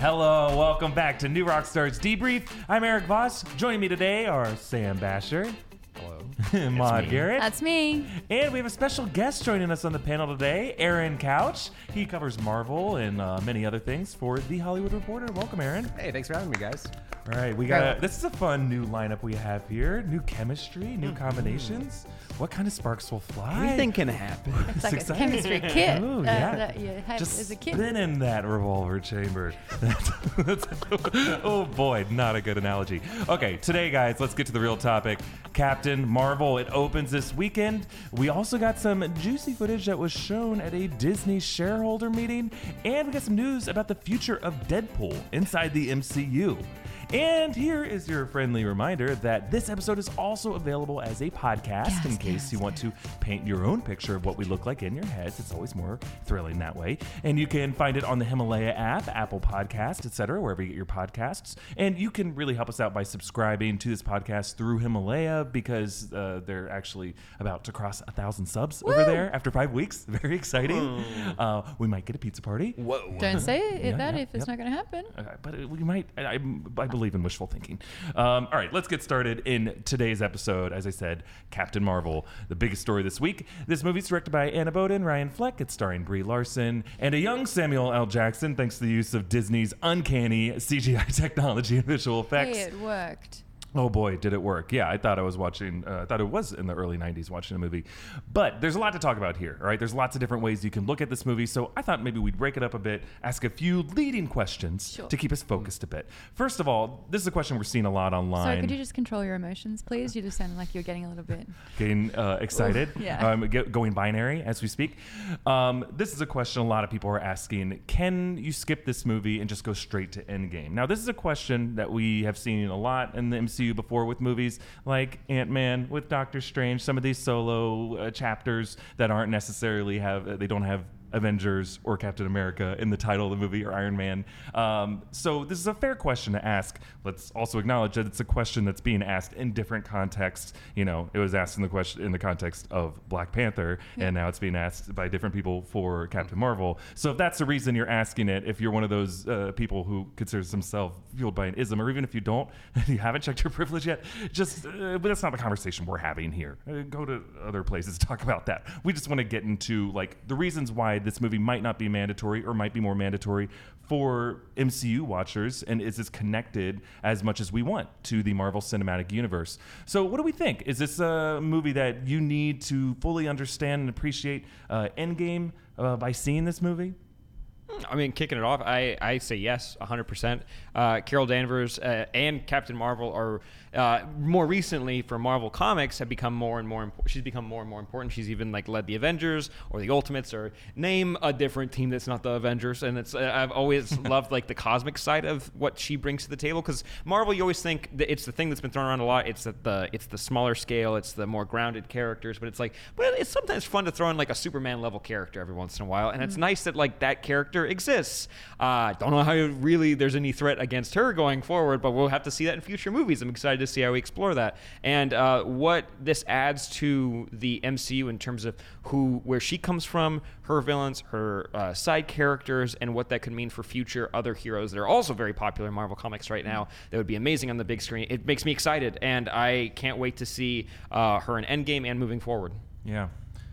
Hello, welcome back to New Rockstars Debrief. I'm Eric Voss. Joining me today are Sam Basher. Hello. Maud Garrett. That's me. And we have a special guest joining us on the panel today, Aaron Couch. He covers Marvel and many other things for The Hollywood Reporter. Welcome, Aaron. Hey, thanks for having me, guys. All right, this is a fun new lineup we have here. New chemistry, new combinations. What kind of sparks will fly? Anything can happen. It's like a exciting. chemistry kit Ooh, yeah. that you have Just as a kid. spin in that revolver chamber. Oh boy, not a good analogy. Okay, today, guys, let's get to the real topic. Captain Marvel. It opens this weekend. We also got some juicy footage that was shown at a Disney shareholder meeting, and we got some news about the future of Deadpool inside the MCU. And here is your friendly reminder that this episode is also available as a podcast in case you want to paint your own picture of what we look like in your heads. It's always more thrilling that way. And you can find it on the Himalaya app, Apple Podcasts, etc., wherever you get your podcasts. And you can really help us out by subscribing to this podcast through Himalaya because they're actually about to cross 1,000 subs over there after 5 weeks. Very exciting. We might get a pizza party. Whoa. Don't say if it's not going to happen. But we might. I believe in wishful thinking. All right, let's get started in today's episode. As I said, Captain Marvel, the biggest story this week. This movie's directed by Anna Boden, Ryan Fleck. It's starring Brie Larson and a young Samuel L. Jackson, thanks to the use of Disney's uncanny CGI technology and visual effects. Hey, it worked. Oh boy, did it work. Yeah, I thought I was watching, I thought it was in the early 90s watching a movie. But there's a lot to talk about here, all right? There's lots of different ways you can look at this movie, so I thought maybe we'd break it up a bit, ask a few leading questions to keep us focused a bit. First of all, this is a question we're seeing a lot online. Sorry, could you just control your emotions, please? You just sounded like you're getting a little bit... Getting excited, going binary as we speak. This is a question a lot of people are asking. Can you skip this movie and just go straight to Endgame? Now, this is a question that we have seen a lot in the MCU before with movies like Ant-Man, with Doctor Strange, some of these solo chapters that aren't necessarily they don't have Avengers or Captain America in the title of the movie, or Iron Man. So this is a fair question to ask. Let's also acknowledge that it's a question that's being asked in different contexts. You know, it was asked in the context of Black Panther, and now it's being asked by different people for Captain Marvel. So if that's the reason you're asking it, if you're one of those people who considers themselves fueled by an ism, or even if you don't, you haven't checked your privilege yet, but that's not the conversation we're having here. Go to other places to talk about that. We just want to get into like the reasons why this movie might not be mandatory or might be more mandatory for MCU watchers, and is this connected as much as we want to the Marvel Cinematic Universe? So what do we think? Is this a movie that you need to fully understand and appreciate Endgame by seeing this movie? I mean, kicking it off, I say yes, 100%. Carol Danvers and Captain Marvel are more recently for Marvel Comics have become more and more important. She's become more and more important. She's even like led the Avengers or the Ultimates, or name a different team that's not the Avengers. And it's I've always loved like the cosmic side of what she brings to the table, because Marvel, you always think that it's the thing that's been thrown around a lot. It's the smaller scale, it's the more grounded characters, but it's sometimes fun to throw in like a Superman level character every once in a while, and it's nice that like that character exists. Don't know how really there's any threat against her going forward, but we'll have to see that in future movies. I'm excited to see how we explore that, and what this adds to the MCU in terms of where she comes from, her villains, her side characters, and what that could mean for future other heroes that are also very popular in Marvel Comics right now. That would be amazing on the big screen. It makes me excited, and I can't wait to see her in Endgame and moving forward. Yeah.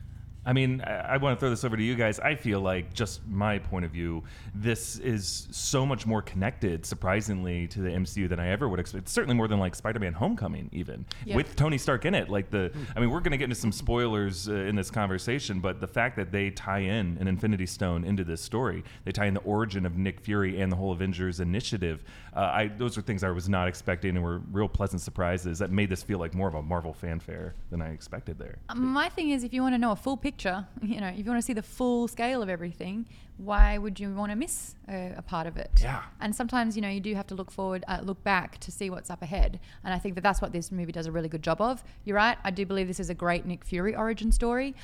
I mean, I want to throw this over to you guys. I feel like, just my point of view, this is so much more connected, surprisingly, to the MCU than I ever would expect. Certainly more than like Spider-Man Homecoming, even, with Tony Stark in it. Like I mean, we're going to get into some spoilers in this conversation, but the fact that they tie in an Infinity Stone into this story, they tie in the origin of Nick Fury and the whole Avengers initiative, those are things I was not expecting, and were real pleasant surprises that made this feel like more of a Marvel fanfare than I expected there. My thing is, if you want to know a full picture, if you want to see the full scale of everything, why would you want to miss a part of it? Yeah. And sometimes, you do have to look back to see what's up ahead. And I think that that's what this movie does a really good job of. You're right. I do believe this is a great Nick Fury origin story.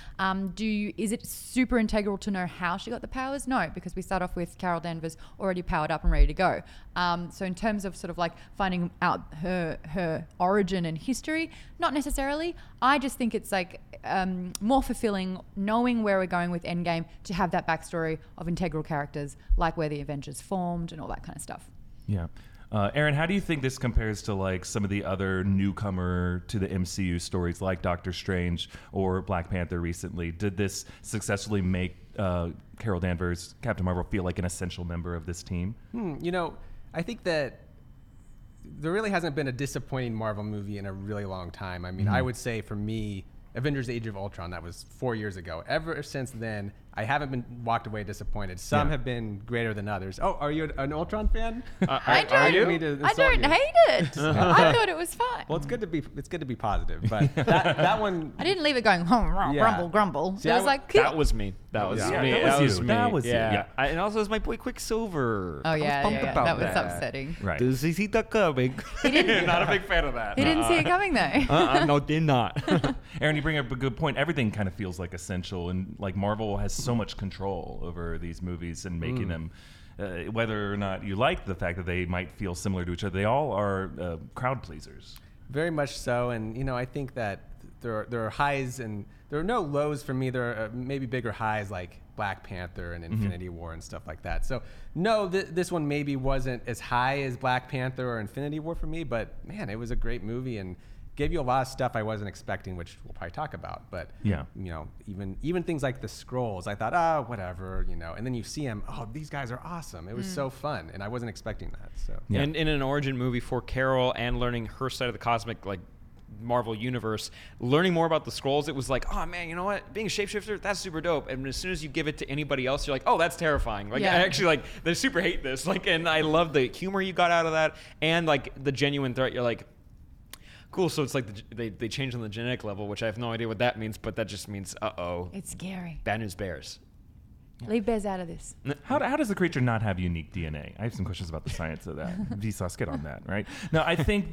Is it super integral to know how she got the powers? No, because we start off with Carol Danvers already powered up and ready to go. So in terms of sort of like finding out her origin and history, not necessarily. I just think it's like more fulfilling knowing where we're going with Endgame, to have that backstory of integral characters, like where the Avengers formed and all that kind of stuff. Yeah. Aaron, how do you think this compares to like some of the other newcomer to the MCU stories like Doctor Strange or Black Panther recently? Did this successfully make Carol Danvers, Captain Marvel, feel like an essential member of this team? I think that there really hasn't been a disappointing Marvel movie in a really long time. I mean, I would say for me, Avengers Age of Ultron, that was 4 years ago. Ever since then, I haven't been walked away disappointed. Some have been greater than others. Oh, are you an Ultron fan? I don't hate it. I thought it was fine. Well, it's good to be positive, but that one. I didn't leave it going grumble, grumble. See, it was like cool. That was me. That was me. That was you. me. That was you. Yeah. And also, it was my boy Quicksilver. Oh I was pumped about that was upsetting. Right. Does he see that coming? Not a big fan of that. He didn't see it coming though. No, did not. Aaron, you bring up a good point. Everything kind of feels like essential, and like Marvel has so much control over these movies and making them, whether or not you like the fact that they might feel similar to each other, they all are crowd pleasers. Very much so, and I think that there are highs and there are no lows for me. There are maybe bigger highs like Black Panther and Infinity War and stuff like that. So no, this one maybe wasn't as high as Black Panther or Infinity War for me, but man, it was a great movie and gave you a lot of stuff I wasn't expecting, which we'll probably talk about. But even things like the Skrulls, I thought, whatever, and then you see them, these guys are awesome. It was so fun, and I wasn't expecting that. So And in an origin movie for Carol and learning her side of the cosmic Marvel universe, learning more about the Skrulls, it was like, oh man, you know what? Being a shapeshifter, that's super dope. And as soon as you give it to anybody else, you're like, oh, that's terrifying. I actually they super hate this. And I love the humor you got out of that, and the genuine threat. You're like, cool. So it's like they changed on the genetic level, which I have no idea what that means, but that just means It's scary. bad news bears. Leave bears out of this. How does the creature not have unique DNA? I have some questions about the science of that. Vsauce, get on that, right? Now, I think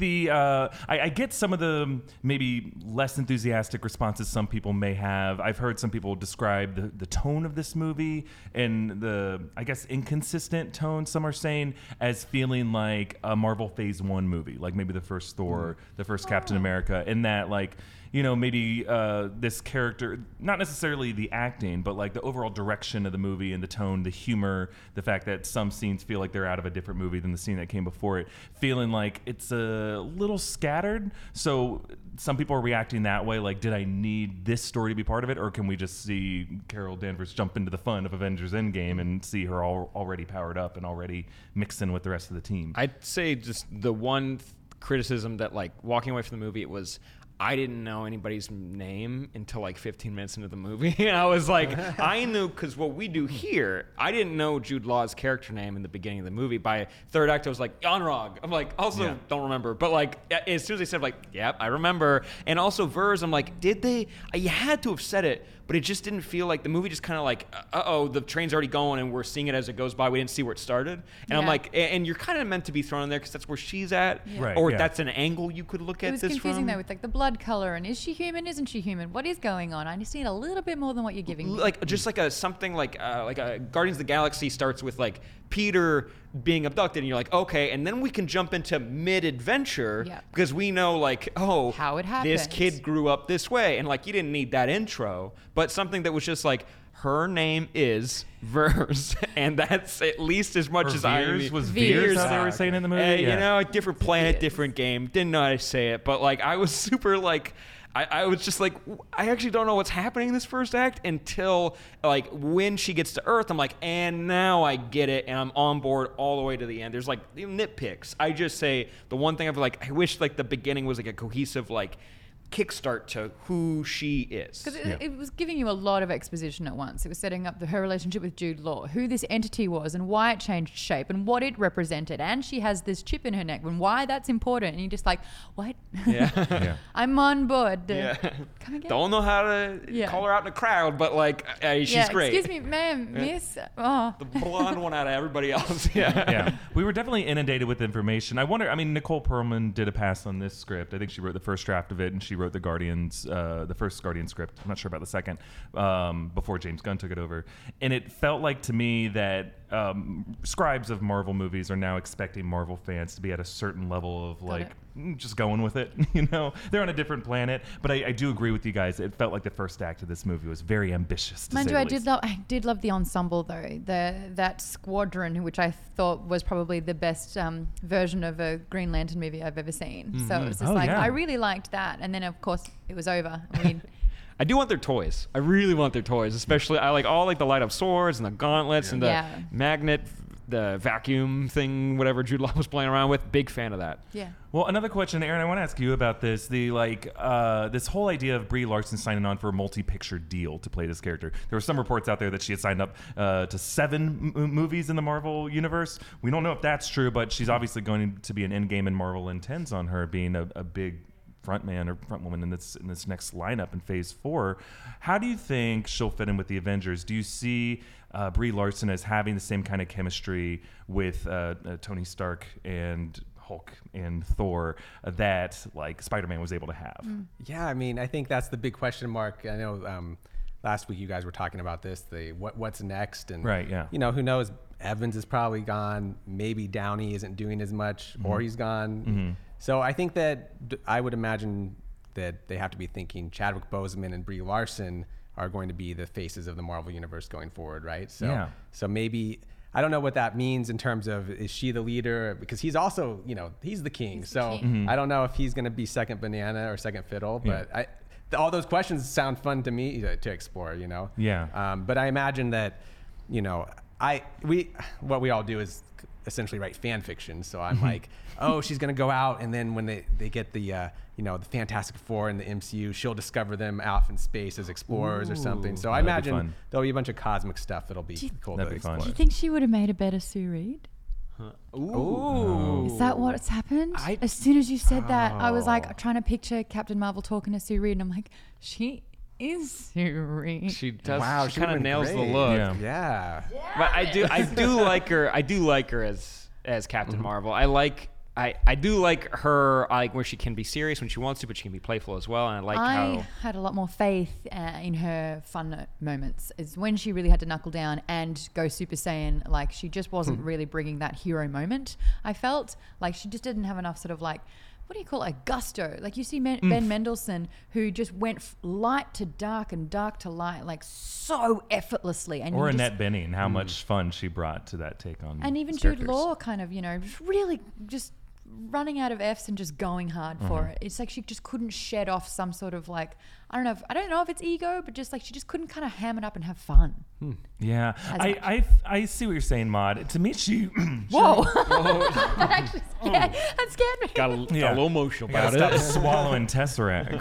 I get some of the maybe less enthusiastic responses some people may have. I've heard some people describe the tone of this movie and the, I guess, inconsistent tone, some are saying, as feeling like a Marvel Phase 1 movie, like maybe the first Thor, the first Captain America, in that, maybe this character, not necessarily the acting, but the overall direction of the movie and the tone, the humor, the fact that some scenes feel like they're out of a different movie than the scene that came before it, feeling like it's a little scattered. So some people are reacting that way, did I need this story to be part of it, or can we just see Carol Danvers jump into the fun of Avengers Endgame and see her already powered up and already mixed in with the rest of the team? I'd say just the one criticism that walking away from the movie, it was, I didn't know anybody's name until 15 minutes into the movie. And I was like, I knew, because what we do here, I didn't know Jude Law's character name in the beginning of the movie. By third act, I was like, Yonrog. I'm like, don't remember. But as soon as they said, yep, I remember. And also Vers, I'm like, did they? You had to have said it, but it just didn't feel like the movie just kind of the train's already going and we're seeing it as it goes by. We didn't see where it started. And I'm like, and you're kind of meant to be thrown in there because that's where she's at. Yeah. Right, or that's an angle you could look at this from. It was confusing though with the blood color and is she human, isn't she human? What is going on? I just need a little bit more than what you're giving me. Something like Guardians of the Galaxy starts with Peter being abducted and you're like, okay, and then we can jump into mid-adventure because we know how it happened. This kid grew up this way, and you didn't need that intro, but something that was just her name is Vers, and that's at least as much as I mean. Was Veers how they were saying in the movie? Different planet, different game. Didn't know how to say it, but I was super I was just I actually don't know what's happening in this first act until when she gets to Earth, I'm and now I get it, and I'm on board all the way to the end. There's nitpicks. I just say the one thing I wish the beginning was a cohesive kickstart to who she is. Because it was giving you a lot of exposition at once. It was setting up her relationship with Jude Law, who this entity was and why it changed shape and what it represented. And she has this chip in her neck and why that's important. And you're just what? Yeah. I'm on board. Come again? Don't know how to call her out in a crowd, but she's great. Excuse me, ma'am, miss. Oh. The blonde one out of everybody else. Yeah. We were definitely inundated with information. I wonder, Nicole Perlman did a pass on this script. I think she wrote the first draft of it, and she wrote the Guardians, the first Guardian script. I'm not sure about the second, before James Gunn took it over. And it felt like to me that scribes of Marvel movies are now expecting Marvel fans to be at a certain level of just going with it. They're on a different planet. But I do agree with you guys. It felt like the first act of this movie was very ambitious. Mind you, I did love the ensemble though. That squadron, which I thought was probably the best version of a Green Lantern movie I've ever seen. Mm-hmm. So it was just I really liked that. And then of course it was over. I mean. I do want their toys. I really want their toys, especially I like all the light up swords and the gauntlets and the magnet, the vacuum thing, whatever Jude Law was playing around with. Big fan of that. Yeah. Well, another question, Aaron, I want to ask you about this. This whole idea of Brie Larson signing on for a multi-picture deal to play this character. There were some reports out there that she had signed up to 7 movies in the Marvel universe. We don't know if that's true, but she's obviously going to be an Endgame, and Marvel intends on her being a big frontman or frontwoman in this next lineup in Phase 4. How do you think she'll fit in with the Avengers? Do you see Brie Larson as having the same kind of chemistry with Tony Stark and Hulk and Thor that Spider-Man was able to have? Yeah, I mean, I think that's the big question mark. I know last week you guys were talking about this, what's next, and right, yeah. Who knows? Evans is probably gone. Maybe Downey isn't doing as much, or he's gone. Mm-hmm. So I think that I would imagine that they have to be thinking Chadwick Boseman and Brie Larson are going to be the faces of the Marvel Universe going forward, right? So, so maybe, I don't know what that means in terms of, is she the leader? Because he's also, he's the king. I don't know if he's going to be second banana or second fiddle, but all those questions sound fun to me to explore, Yeah. But I imagine that, what we all do is essentially write fan fiction. So I'm like, oh, she's going to go out, and then when they get the the Fantastic Four in the MCU, she'll discover them off in space as explorers or something. So I imagine there'll be a bunch of cosmic stuff that'll be cool to explore. Do you think she would have made a better Sue Reed? Ooh. Is that what's happened? As soon as you said that, I was like trying to picture Captain Marvel talking to Sue Reed, and I'm like, she is Sue Reed. She does. Wow, she kind of nails the look. Yeah. But I do like her. I do like her as Captain Marvel. I do like her, where she can be serious when she wants to, but she can be playful as well. And I had a lot more faith in her fun moments, is when she really had to knuckle down and go Super Saiyan. Like, she just wasn't really bringing that hero moment. I felt like she just didn't have enough sort of what do you call it? Gusto. Like, you see Ben Mendelsohn, who just went light to dark and dark to light, so effortlessly. And or Annette Bening, how much fun she brought to that take on. And even characters. Jude Law, kind of, just really just running out of F's and just going hard for it. It's like she just couldn't shed off some sort of I don't know if it's ego, but just she just couldn't kind of ham it up and have fun. Yeah, I see what you're saying, Maud. To me, she whoa, that actually scared me. Got a little emotional about it. Stop swallowing Tesseract.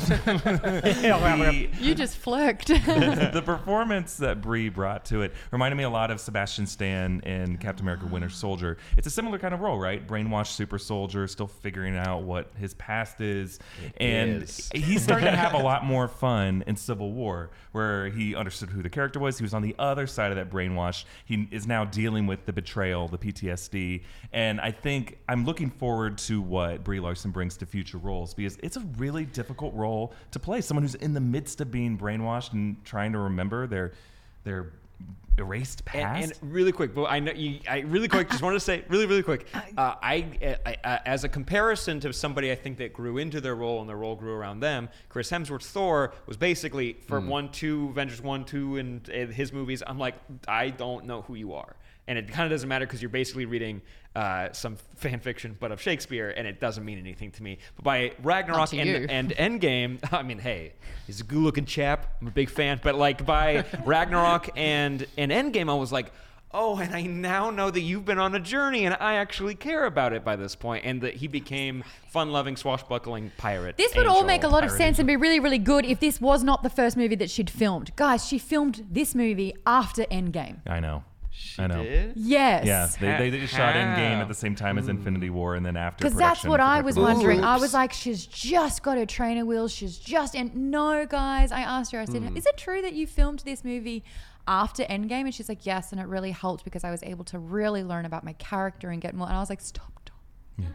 You just flirked. The performance that Brie brought to it reminded me a lot of Sebastian Stan in Captain America: Winter Soldier. It's a similar kind of role, right? Brainwashed super soldier, still figuring out what his past is, he's starting to have a lot more fun in Civil War, where he understood who the character was. He was on the other side of that brainwash. He is now dealing with the betrayal, the PTSD, and I think I'm looking forward to what Brie Larson brings to future roles, because it's a really difficult role to play. Someone who's in the midst of being brainwashed and trying to remember their erased past. And really quick, but I know I really quick just wanted to say really quick. I as a comparison to somebody I think that grew into their role and their role grew around them, Chris Hemsworth's Thor was basically for Avengers 1, 2, and his movies. I'm like, I don't know who you are. And it kind of doesn't matter because you're basically reading some fan fiction, but of Shakespeare, and it doesn't mean anything to me. But by Ragnarok and Endgame, I mean, hey, he's a good-looking chap. I'm a big fan. But by Ragnarok and Endgame, I was like, oh, and I now know that you've been on a journey, and I actually care about it by this point, and that he became fun-loving, swashbuckling pirate. This would all make a lot of sense and be really, really good if this was not the first movie that she'd filmed. Guys, she filmed this movie after Endgame. I know. She did? Yes. Yes, they shot Endgame at the same time as Infinity War, and then after. Because that's what I was wondering. I was like, she's just got her trainer wheels. She's just no, guys. I asked her. I said, "Is it true that you filmed this movie after Endgame?" And she's like, "Yes," and it really helped because I was able to really learn about my character and get more. And I was like, "Stop." Yeah.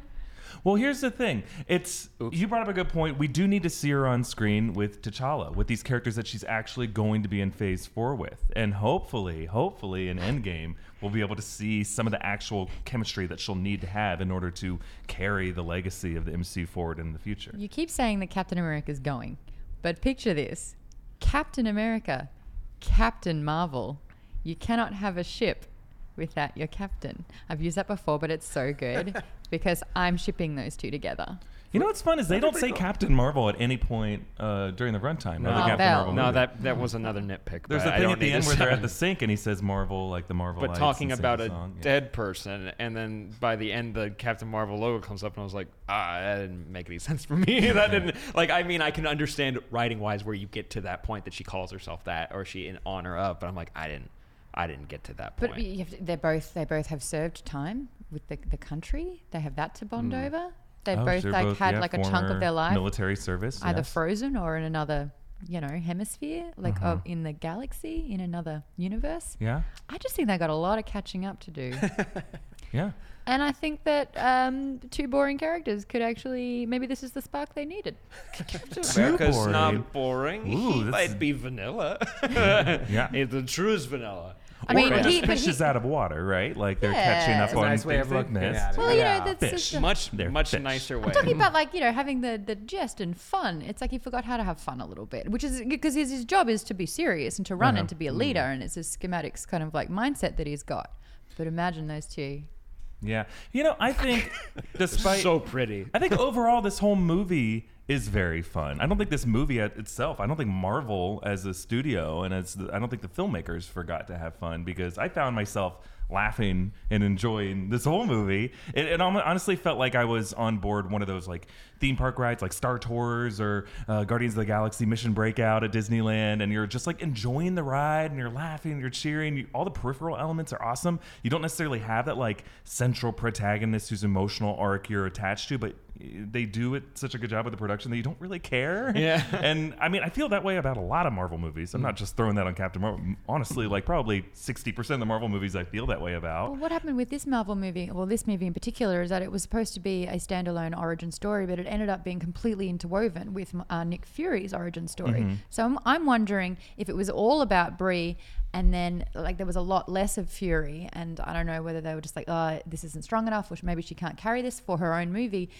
Well, here's the thing. You brought up a good point. We do need to see her on screen with T'Challa, with these characters that she's actually going to be in Phase 4 with. And hopefully in Endgame, we'll be able to see some of the actual chemistry that she'll need to have in order to carry the legacy of the MCU forward in the future. You keep saying that Captain America's going, but picture this. Captain America, Captain Marvel. You cannot have a ship without your captain. I've used that before, but it's so good because I'm shipping those two together. You know what's fun is they don't say Captain Marvel at any point during the runtime of the Captain Marvel movie. No, that was another nitpick. There's a thing at the end where they're at the sink and he says Marvel, like the Marvel. But talking about a dead person, and then by the end the Captain Marvel logo comes up, and I was like, that didn't make any sense for me. That didn't I can understand writing wise where you get to that point that she calls herself that or she in honor of, but I'm like, I didn't get to that point. But they both have served time with the country. They have that to bond over. They've both had like a chunk of their life military service, either frozen or in another hemisphere, in the galaxy, in another universe. Yeah, I just think they got a lot of catching up to do. Yeah, and I think that two boring characters could actually, maybe this is the spark they needed. America's not boring. Ooh, he might be vanilla. Yeah, it's the truest vanilla. I mean, just fishes out of water, right? Like they're catching up on nice way of looking at it. Well, that's fish. just Much fish. nicer way. I'm talking about having the jest and fun. It's like he forgot how to have fun a little bit, which is because his job is to be serious and to run and to be a leader, and it's a schematics kind of mindset that he's got. But imagine those two. Yeah. I think despite so pretty. I think overall this whole movie is very fun. I don't think this movie itself, I don't think Marvel as a studio and I don't think the filmmakers forgot to have fun, because I found myself laughing and enjoying this whole movie. It honestly felt like I was on board one of those theme park rides like Star Tours or Guardians of the Galaxy Mission Breakout at Disneyland, and you're just enjoying the ride and you're laughing, you're cheering. All the peripheral elements are awesome. You don't necessarily have that central protagonist whose emotional arc you're attached to, but they do it such a good job with the production that you don't really care. Yeah. And I mean, I feel that way about a lot of Marvel movies. I'm not just throwing that on Captain Marvel. Honestly, probably 60% of the Marvel movies I feel that way about. Well, what happened with this Marvel movie, this movie in particular, is that it was supposed to be a standalone origin story, but it ended up being completely interwoven with Nick Fury's origin story. Mm-hmm. So I'm wondering if it was all about Brie, and then there was a lot less of Fury, and I don't know whether they were just this isn't strong enough, or maybe she can't carry this for her own movie,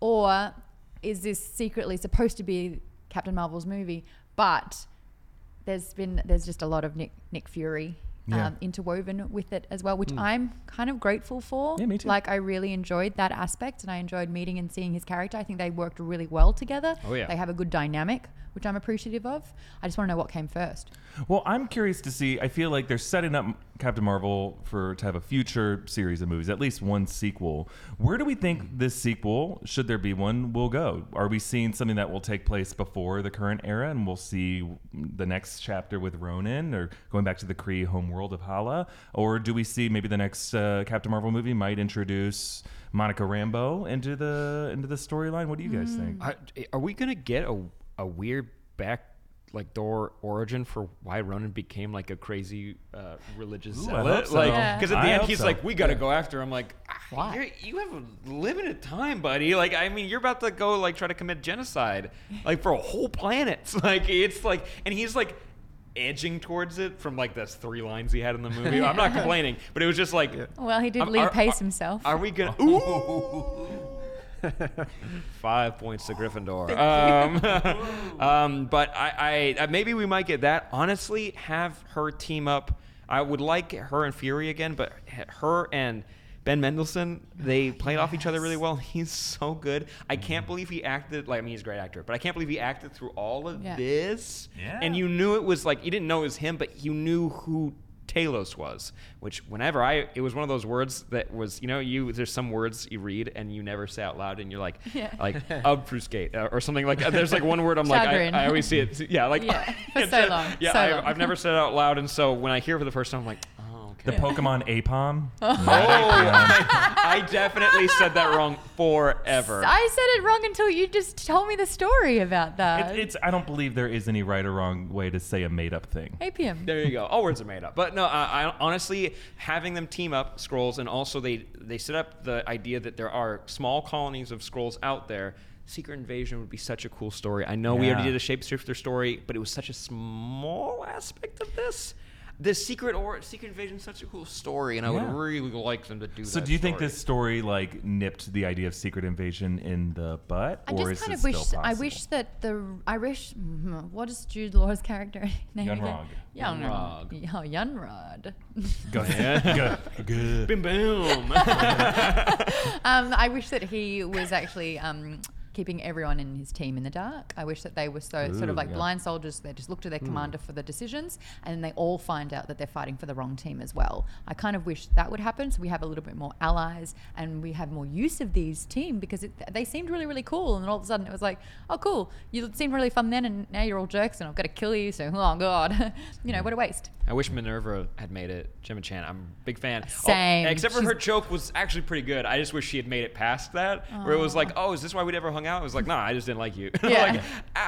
or is this secretly supposed to be Captain Marvel's movie, but there's just a lot of Nick Fury interwoven with it as well, which I'm kind of grateful for. Yeah, me too. I really enjoyed that aspect, and I enjoyed meeting and seeing his character. I think they worked really well together. Oh, yeah. They have a good dynamic, which I'm appreciative of. I just want to know what came first. Well, I'm curious to see. I feel like they're setting up Captain Marvel to have a future series of movies, at least one sequel. Where do we think this sequel, should there be one, will go? Are we seeing something that will take place before the current era, and we'll see the next chapter with Ronin, or going back to the Kree homeworld of Hala? Or do we see maybe the next Captain Marvel movie might introduce Monica Rambeau into the storyline? What do you guys think? Are we gonna get a weird door origin for why Ronan became a crazy religious zealot? Because at the end he's we gotta go after him. Why? You have a limited time, buddy. You're about to go try to commit genocide for a whole planet. And he's edging towards it from those 3 lines he had in the movie. I'm not complaining, but it was just Well, he did leave pace himself. Are we gonna? Ooh. 5 points to Gryffindor. But I maybe we might get that. Honestly, have her team up. I would like her and Fury again, but her and Ben Mendelsohn, they played off each other really well. He's so good. I can't believe he acted he's a great actor, but I can't believe he acted through all of this. Yeah. And you knew it was you didn't know it was him, but you knew who Talos was, which whenever it was one of those words that was, there's some words you read and you never say out loud, and you're obfuscate or something there's one word I always see it. For so long. I've never said it out loud, and so when I hear it for the first time, I'm like, oh, The Pokemon Apom. I definitely said that wrong forever. I said it wrong until you just told me the story about that. I don't believe there is any right or wrong way to say a made-up thing. APM. There you go. All words are made up. But no, I honestly, having them team up, Skrulls, and also they set up the idea that there are small colonies of Skrulls out there. Secret Invasion would be such a cool story. I know we already did a Shapeshifter story, but it was such a small aspect of this. The Secret Invasion is such a cool story, and I would really like them to do that. So do you think this story like nipped the idea of Secret Invasion in the butt? I just kind of wish. I wish that what is Jude Law's character name again? Yunrog. Yunrod. Go ahead. Good. Boom boom. I wish that he was actually keeping everyone in his team in the dark. I wish that they were sort of like blind soldiers. They just look to their commander for the decisions, and then they all find out that they're fighting for the wrong team as well. I kind of wish that would happen, so we have a little bit more allies and we have more use of these team, because they seemed really, really cool, and then all of a sudden it was like, oh cool, you seemed really fun then, and now you're all jerks and I've got to kill you, so oh god. What a waste. I wish Minerva had made it. Gemma Chan, I'm a big fan. Same. Except for her joke was actually pretty good. I just wish she had made it past that, where it was like, oh, is this why we never hung out? It was like, nah, I just didn't like you. Yeah.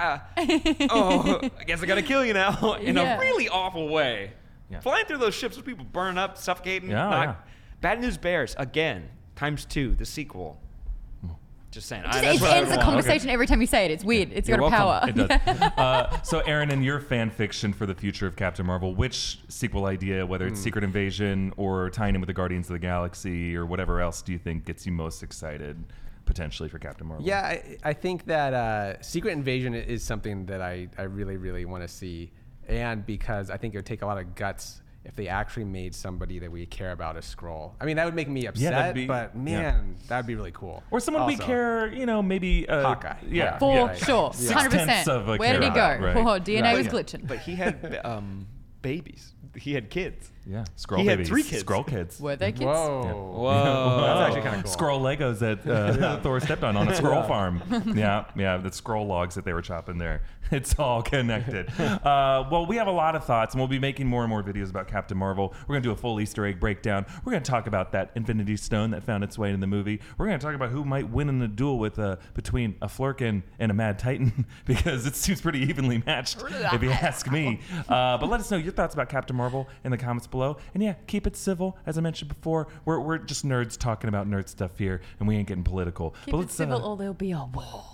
I guess I gotta kill you now in a really awful way. Yeah. Flying through those ships with people burning up, suffocating. Yeah. Bad News Bears, again, ×2, the sequel. Just saying. It ends the conversation every time you say it. It's weird. It's got a power. It does. So, Aaron, in your fan fiction for the future of Captain Marvel, which sequel idea, whether it's Secret Invasion or tying in with the Guardians of the Galaxy or whatever else, do you think gets you most excited potentially for Captain Marvel? Yeah, I think that Secret Invasion is something that I really, really want to see, and because I think it would take a lot of guts if they actually made somebody that we care about a Skrull. I mean, that would make me upset, but man, that would be really cool. Or someone we care, maybe Hawkeye. For sure. 100%. Where did he go? Right. Oh, DNA was glitching. But he had babies. He had kids. Yeah, Skrull he babies. Had 3 kids. Skrull kids. Were they kids? Whoa. That's actually kind of cool. Skrull Legos that Thor stepped on a Skrull farm. Yeah, the Skrull logs that they were chopping there. It's all connected. Well, we have a lot of thoughts, and we'll be making more and more videos about Captain Marvel. We're going to do a full Easter egg breakdown. We're going to talk about that Infinity Stone that found its way into the movie. We're going to talk about who might win in a duel between a Flurkin and a Mad Titan, because it seems pretty evenly matched, if you ask me. But let us know your thoughts about Captain Marvel in the comments below. And yeah, keep it civil. As I mentioned before, we're just nerds talking about nerd stuff here, and we ain't getting political. Keep it civil or there'll be a war.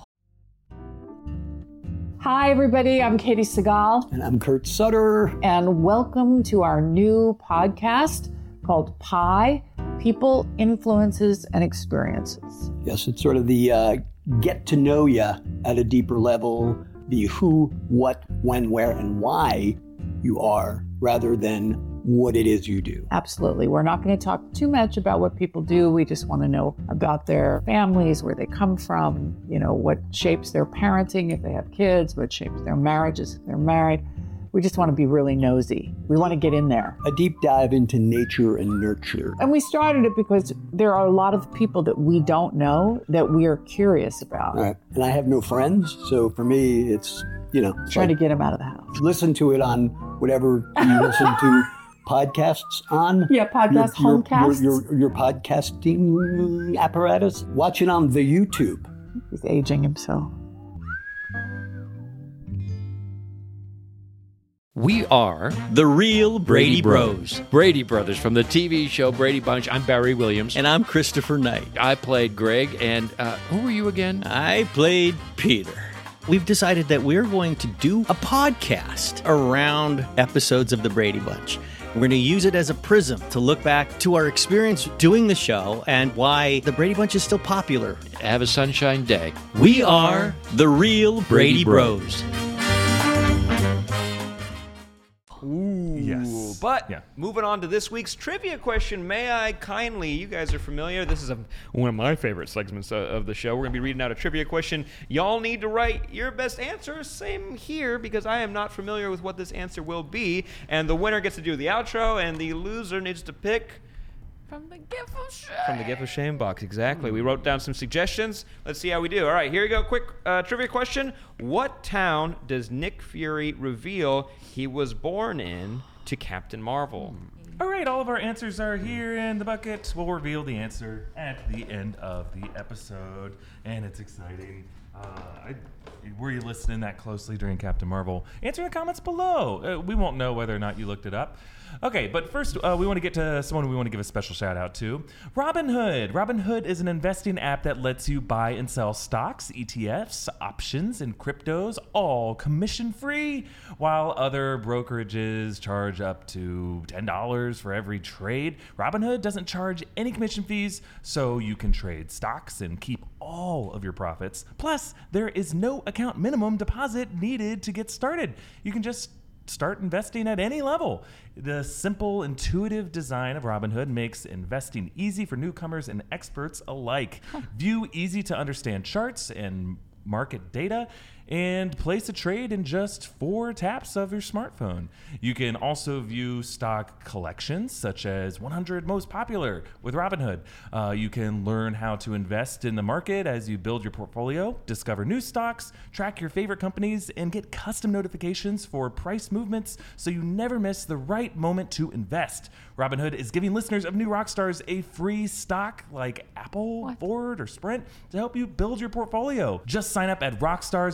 Hi, everybody. I'm Katie Segal. And I'm Kurt Sutter. And welcome to our new podcast called Pi, People, Influences, and Experiences. Yes, it's sort of the get to know you at a deeper level, the who, what, when, where, and why you are, rather than what it is you do. Absolutely. We're not going to talk too much about what people do. We just want to know about their families, where they come from, what shapes their parenting if they have kids, what shapes their marriages if they're married. We just want to be really nosy. We want to get in there. A deep dive into nature and nurture. And we started it because there are a lot of people that we don't know that we are curious about. Right. And I have no friends, so for me, it's, trying to get them out of the house. Listen to it on whatever you listen to podcasts on. Yeah, homecasts. Your podcasting apparatus. Watch it on the YouTube. He's aging himself. We are the real Brady Bros. Brady Brothers from the TV show Brady Bunch. I'm Barry Williams. And I'm Christopher Knight. I played Greg. And who were you again? I played Peter. We've decided that we're going to do a podcast around episodes of the Brady Bunch. We're going to use it as a prism to look back to our experience doing the show and why the Brady Bunch is still popular. Have a sunshine day. We are the real Brady Bros. Yes. But moving on to this week's trivia question, may I kindly, you guys are familiar, this is one of my favorite segments of the show. We're going to be reading out a trivia question. Y'all need to write your best answer. Same here, because I am not familiar with what this answer will be. And the winner gets to do the outro, and the loser needs to pick... From the Gift of Shame. From the Gift of Shame box, exactly. We wrote down some suggestions. Let's see how we do. All right, here we go. Quick trivia question. What town does Nick Fury reveal he was born in to Captain Marvel? All right, all of our answers are here in the bucket. We'll reveal the answer at the end of the episode, and it's exciting. Were you listening that closely during Captain Marvel? Answer in the comments below. We won't know whether or not you looked it up. Okay, but first we want to get to someone we want to give a special shout out to. Robinhood. Robinhood is an investing app that lets you buy and sell stocks, ETFs, options, and cryptos, all commission-free, while other brokerages charge up to $10 for every trade. Robinhood doesn't charge any commission fees, so you can trade stocks and keep all of your profits. Plus, there is no account minimum deposit needed to get started. You can just start investing at any level. The simple, intuitive design of Robinhood makes investing easy for newcomers and experts alike. View easy-to-understand charts and market data, and place a trade in just 4 taps of your smartphone. You can also view stock collections, such as 100 most popular with Robinhood. You can learn how to invest in the market as you build your portfolio, discover new stocks, track your favorite companies, and get custom notifications for price movements so you never miss the right moment to invest. Robinhood is giving listeners of New Rockstars a free stock like Apple, Ford, or Sprint to help you build your portfolio. Just sign up at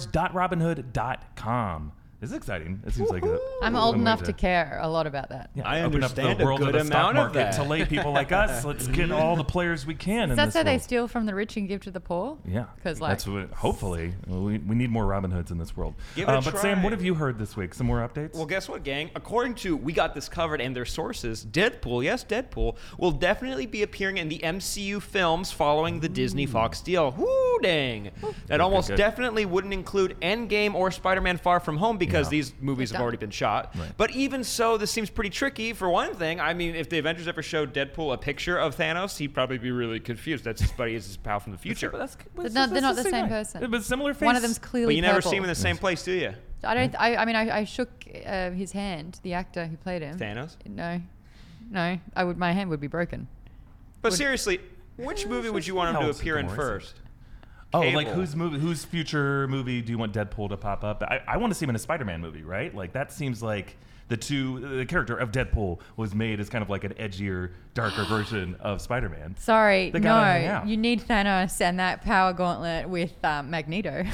rockstars.robinhood.com. This is exciting. It seems like I'm old enough to care a lot about that. Yeah, I open up understand the world a of good the stock amount of market that. to lay people like us. Let's get all the players we can. Is that so they world. steal from the rich and give to the poor? Yeah, because that's what. Hopefully, we need more Robin Hoods in this world. Give it a but try. Sam, what have you heard this week? Some more updates? Well, guess what, gang? According to We Got This Covered and their sources, Deadpool, yes, Deadpool, will definitely be appearing in the MCU films following the Disney Fox deal. Whoo, dang. That almost definitely wouldn't include Endgame or Spider-Man Far From Home because these movies have already been shot. Right. But even so, this seems pretty tricky. For one thing, I mean, if the Avengers ever showed Deadpool a picture of Thanos, he'd probably be really confused. That's his buddy, is his pal from the future. They're not the same person. But similar face. One of them's clearly But you never purple. see him in the same place, do you? I shook his hand, the actor who played him. Thanos? No, my hand would be broken. But seriously, which movie would you want him to appear in first? Oh, Cable. like whose future movie do you want Deadpool to pop up? I want to see him in a Spider-Man movie, right? Like that seems like the character of Deadpool was made as kind of like an edgier, darker version of Spider-Man. Sorry, They gotta hang out. you need Thanos and that power gauntlet with Magneto.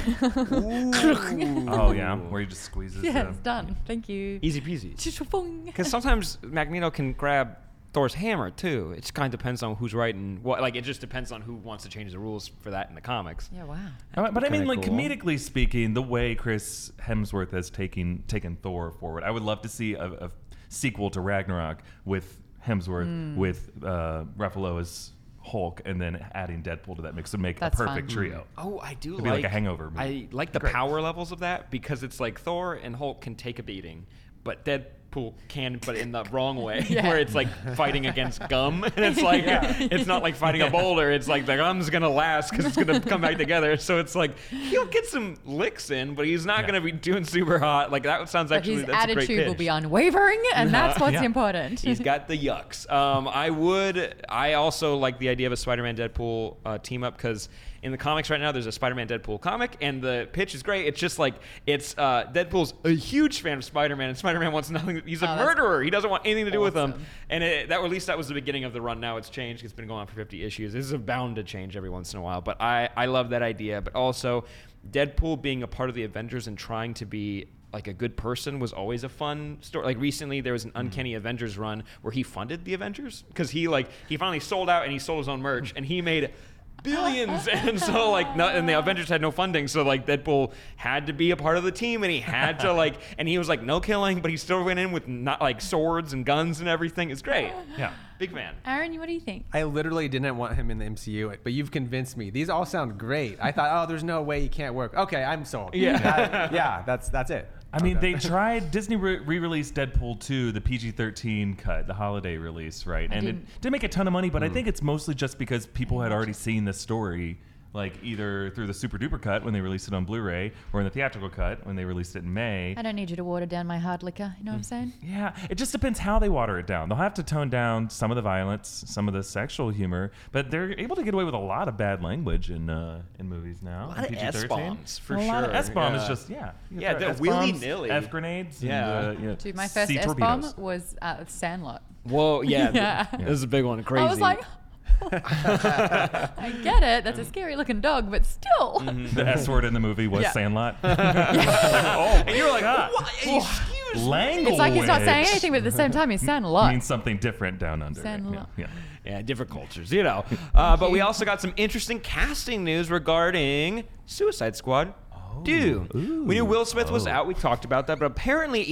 Oh yeah, where he just squeezes. Yeah, it's done. Thank you. Easy peasy. Because Because sometimes Magneto can grab Thor's hammer too. It just kind of depends on who's right and what. Like it just depends on who wants to change the rules for that in the comics. Yeah, wow. But I mean, Kinda like cool. comedically speaking, the way Chris Hemsworth has taken Thor forward, I would love to see a sequel to Ragnarok with Hemsworth with Ruffalo as Hulk, and then adding Deadpool to that mix would make That's a perfect fun. trio. Oh, I do It'd be like a Hangover movie. I like the Great. power levels of that because it's like Thor and Hulk can take a beating, but Deadpool can, but in the wrong way, where it's like fighting against gum, and it's like it's not like fighting a boulder. It's like the gum's gonna last because it's gonna come back together. So it's like he'll get some licks in, but he's not gonna be doing super hot. Like that sounds But actually his that's a great attitude will pitch. be unwavering, and that's what's important. He's got the yucks. I also like the idea of a Spider-Man Deadpool team up because in the comics right now there's a Spider-Man Deadpool comic and the pitch is great. It's just like Deadpool's a huge fan of Spider-Man and Spider-Man wants nothing. He's a murderer. He doesn't want anything to do with him. And at least that was the beginning of the run. Now it's changed. It's been going on for 50 issues. This is bound to change every once in a while. But I love that idea. But also Deadpool being a part of the Avengers and trying to be like a good person was always a fun story. Like recently there was an Uncanny Avengers run where he funded the Avengers because he finally sold out and he sold his own merch and he made billions. And so and the Avengers had no funding, so like Deadpool had to be a part of the team and he had to and he was like no killing, but he still went in with not like swords and guns and everything. It's great. Yeah, big fan. Aaron, what do you think? I literally didn't want him in the MCU, but you've convinced me. These all sound great. I thought, there's no way he can't work. Okay, I'm sold. Yeah, that's it. I mean, they tried, Disney re-released Deadpool 2, the PG-13 cut, the holiday release, right? And it didn't make a ton of money, but I think it's mostly just because people had already seen the story like either through the super duper cut when they released it on Blu-ray, or in the theatrical cut when they released it in May. I don't need you to water down my hard liquor. You know what I'm saying? Yeah, it just depends how they water it down. They'll have to tone down some of the violence, some of the sexual humor, but they're able to get away with a lot of bad language in movies now. A lot of PG-13. S-bombs, for A sure. lot of S-bomb is Yeah. just, yeah. Yeah, they're S-bombs, willy-nilly. F-grenades. Yeah. And, Dude, my first sea S-bomb torpedoes. was Sandlot. Whoa, yeah. Yeah. This is a big one. Crazy. I was like, I get it. That's a scary looking dog, but still. The S word in the movie was Yeah. Sandlot. oh, and you're like, what? Excuse me. Language. It's like he's not saying anything, but at the same time, he's saying a lot. Means something different down under. Saying a right? lot. Yeah. Yeah, different cultures, you know. But we also got some interesting casting news regarding Suicide Squad. Dude, we knew Will Smith was out. We talked about that, but apparently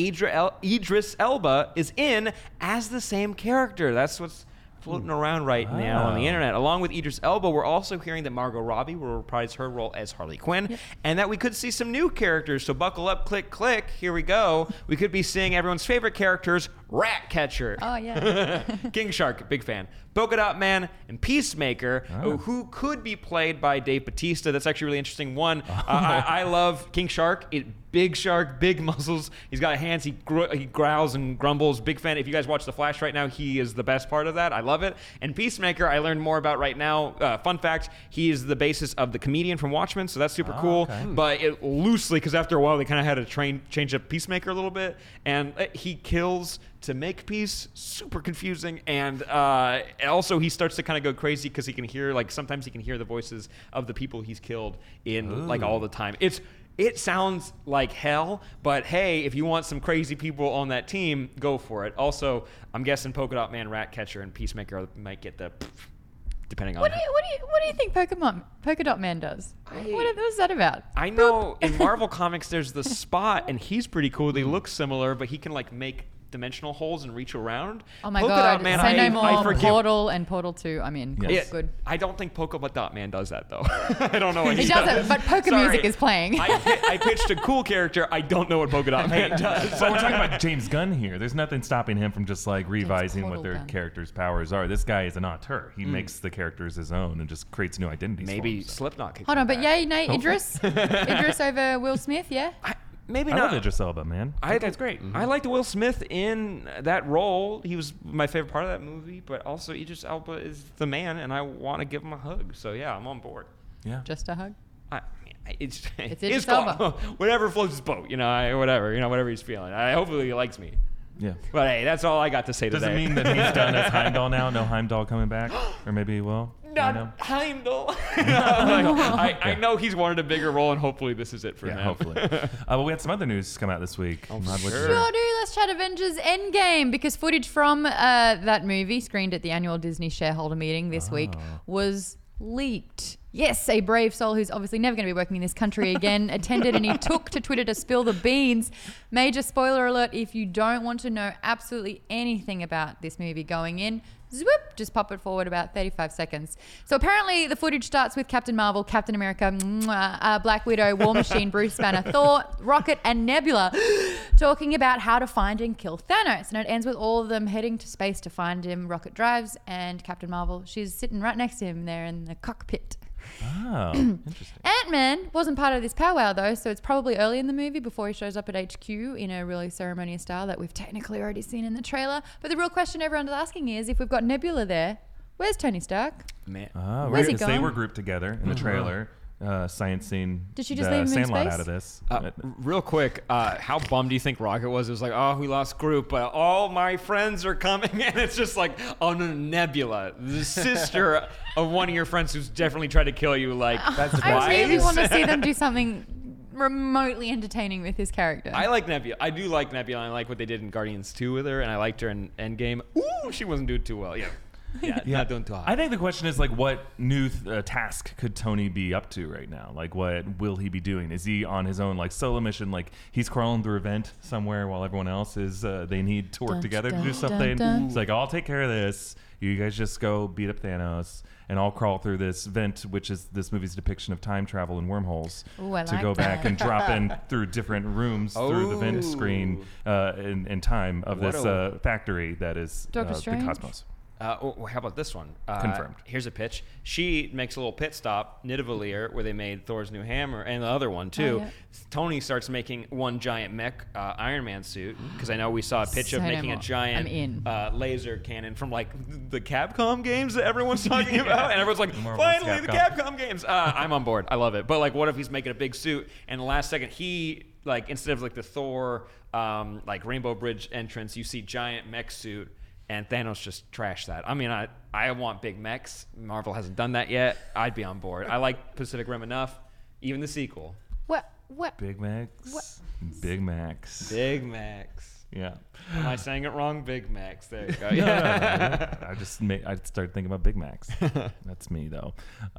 Idris Elba is in as the same character. That's what's floating around right now on the internet. Along with Idris Elba, we're also hearing that Margot Robbie will reprise her role as Harley Quinn, and that we could see some new characters. So buckle up, click, click. Here we go. We could be seeing everyone's favorite characters, Ratcatcher. Oh, yeah. King Shark, big fan. Polka Dot Man and Peacemaker, who could be played by Dave Bautista. That's actually a really interesting one. I love King Shark. Big shark, big muscles. He's got hands. He growls and grumbles. Big fan. If you guys watch The Flash right now, he is the best part of that. I love it. And Peacemaker, I learned more about right now. Fun fact, he is the basis of the comedian from Watchmen, so that's super cool. Okay. But it loosely, because after a while, they kind of had to change up Peacemaker a little bit. And he kills to make peace. Super confusing. And also, he starts to kind of go crazy because he can hear, like, sometimes he can hear the voices of the people he's killed in, like, all the time. It sounds like hell, but hey, if you want some crazy people on that team, go for it. Also, I'm guessing Polka Dot Man, Ratcatcher, and Peacemaker might get the depending on. What do you think Polka Dot Man does? What is that about? I know in Marvel Comics there's the Spot, and he's pretty cool. They look similar, but he can like make dimensional holes and reach around. Oh my Polka God! Dot Man, Say no I more. forgive. Portal and Portal 2. I mean, Yes. cool, good. I don't think Polka Dot Man does that though. I don't know what He doesn't, but polka Sorry. music is playing. I pitched a cool character. I don't know what Polka Dot Man does. So we're talking about James Gunn here. There's nothing stopping him from just like revising what Portal their Gunn. characters' powers are. This guy is an auteur. He makes the characters his own and just creates new identities. Maybe for them, Slipknot could Hold come on, but back. yay, Nate, Idris? Idris over Will Smith, yeah? Maybe I not. love Idris Elba, man. That guy's great. I liked Will Smith in that role. He was my favorite part of that movie, but also Idris Elba is the man, and I want to give him a hug. So yeah, I'm on board. Yeah. Just a hug? It's Idris called- Elba. whatever floats his boat, whatever he's feeling. Hopefully he likes me. Yeah. But hey, that's all I got to say Does today. it mean that he's done as Heimdall now? No Heimdall coming back? Or maybe he will? Not Heimdall. I know he's wanted a bigger role, and hopefully this is it for him. Hopefully. Well, we had some other news come out this week. Maude, what'd you sure. hear? Sure do. Let's chat Avengers Endgame because footage from that movie screened at the annual Disney shareholder meeting this week was leaked. Yes, a brave soul who's obviously never going to be working in this country again attended and he took to Twitter to spill the beans. Major spoiler alert, if you don't want to know absolutely anything about this movie going in, swoop, just pop it forward about 35 seconds. So apparently the footage starts with Captain Marvel, Captain America, Black Widow, War Machine, Bruce Banner, Thor, Rocket, and Nebula talking about how to find and kill Thanos. And it ends with all of them heading to space to find him. Rocket drives and Captain Marvel, she's sitting right next to him there in the cockpit. Oh, interesting. Ant-Man wasn't part of this powwow though, so it's probably early in the movie before he shows up at HQ in a really ceremonious style that we've technically already seen in the trailer. But the real question everyone's asking is, if we've got Nebula there, where's Tony Stark? Man. Where's he They gone? were grouped together in the trailer, sciencing Did she just the leave him in Sandlot space? out of this. Real quick, how bummed do you think Rocket was? It was like, oh, we lost Groot, but all my friends are coming, and it's just like, oh no, Nebula, the sister of one of your friends who's definitely tried to kill you. Like, that's I really want to see them do something remotely entertaining with his character. I like Nebula. I do like Nebula. I like what they did in Guardians 2 with her, and I liked her in Endgame. Ooh, she wasn't doing too well. Yeah, not doing too hot. I think the question is like, what new task could Tony be up to right now? Like, what will he be doing? Is he on his own like solo mission? Like he's crawling through a vent somewhere while everyone else is they need to work together to do something. It's like, I'll take care of this. You guys just go beat up Thanos, and I'll crawl through this vent, which is this movie's depiction of time travel and wormholes, Ooh, I to like go back that. and drop in through different rooms through the vent Oh. screen in time of What this factory that is Doctor the Strange? cosmos. How about this one? Confirmed. Here's a pitch. She makes a little pit stop, Nidavellir, where they made Thor's new hammer, and the other one too. Oh, yeah. Tony starts making one giant mech Iron Man suit, because I know we saw a pitch of Say no making a more. giant I'm in. laser cannon from like the Capcom games that everyone's talking about, and everyone's like, Marvel's finally the Capcom games. I'm on board. I love it. But like, what if he's making a big suit, and the last second he like instead of like the Thor like Rainbow Bridge entrance, you see giant mech suit. And Thanos just trashed that. I mean, I want big mechs. Marvel hasn't done that yet. I'd be on board. I like Pacific Rim enough. Even the sequel. What? Big Macs. What? Big Macs. Big Macs. Yeah. Am I saying it wrong? Big Macs. There you go. No, Yeah. I started thinking about Big Macs. That's me though.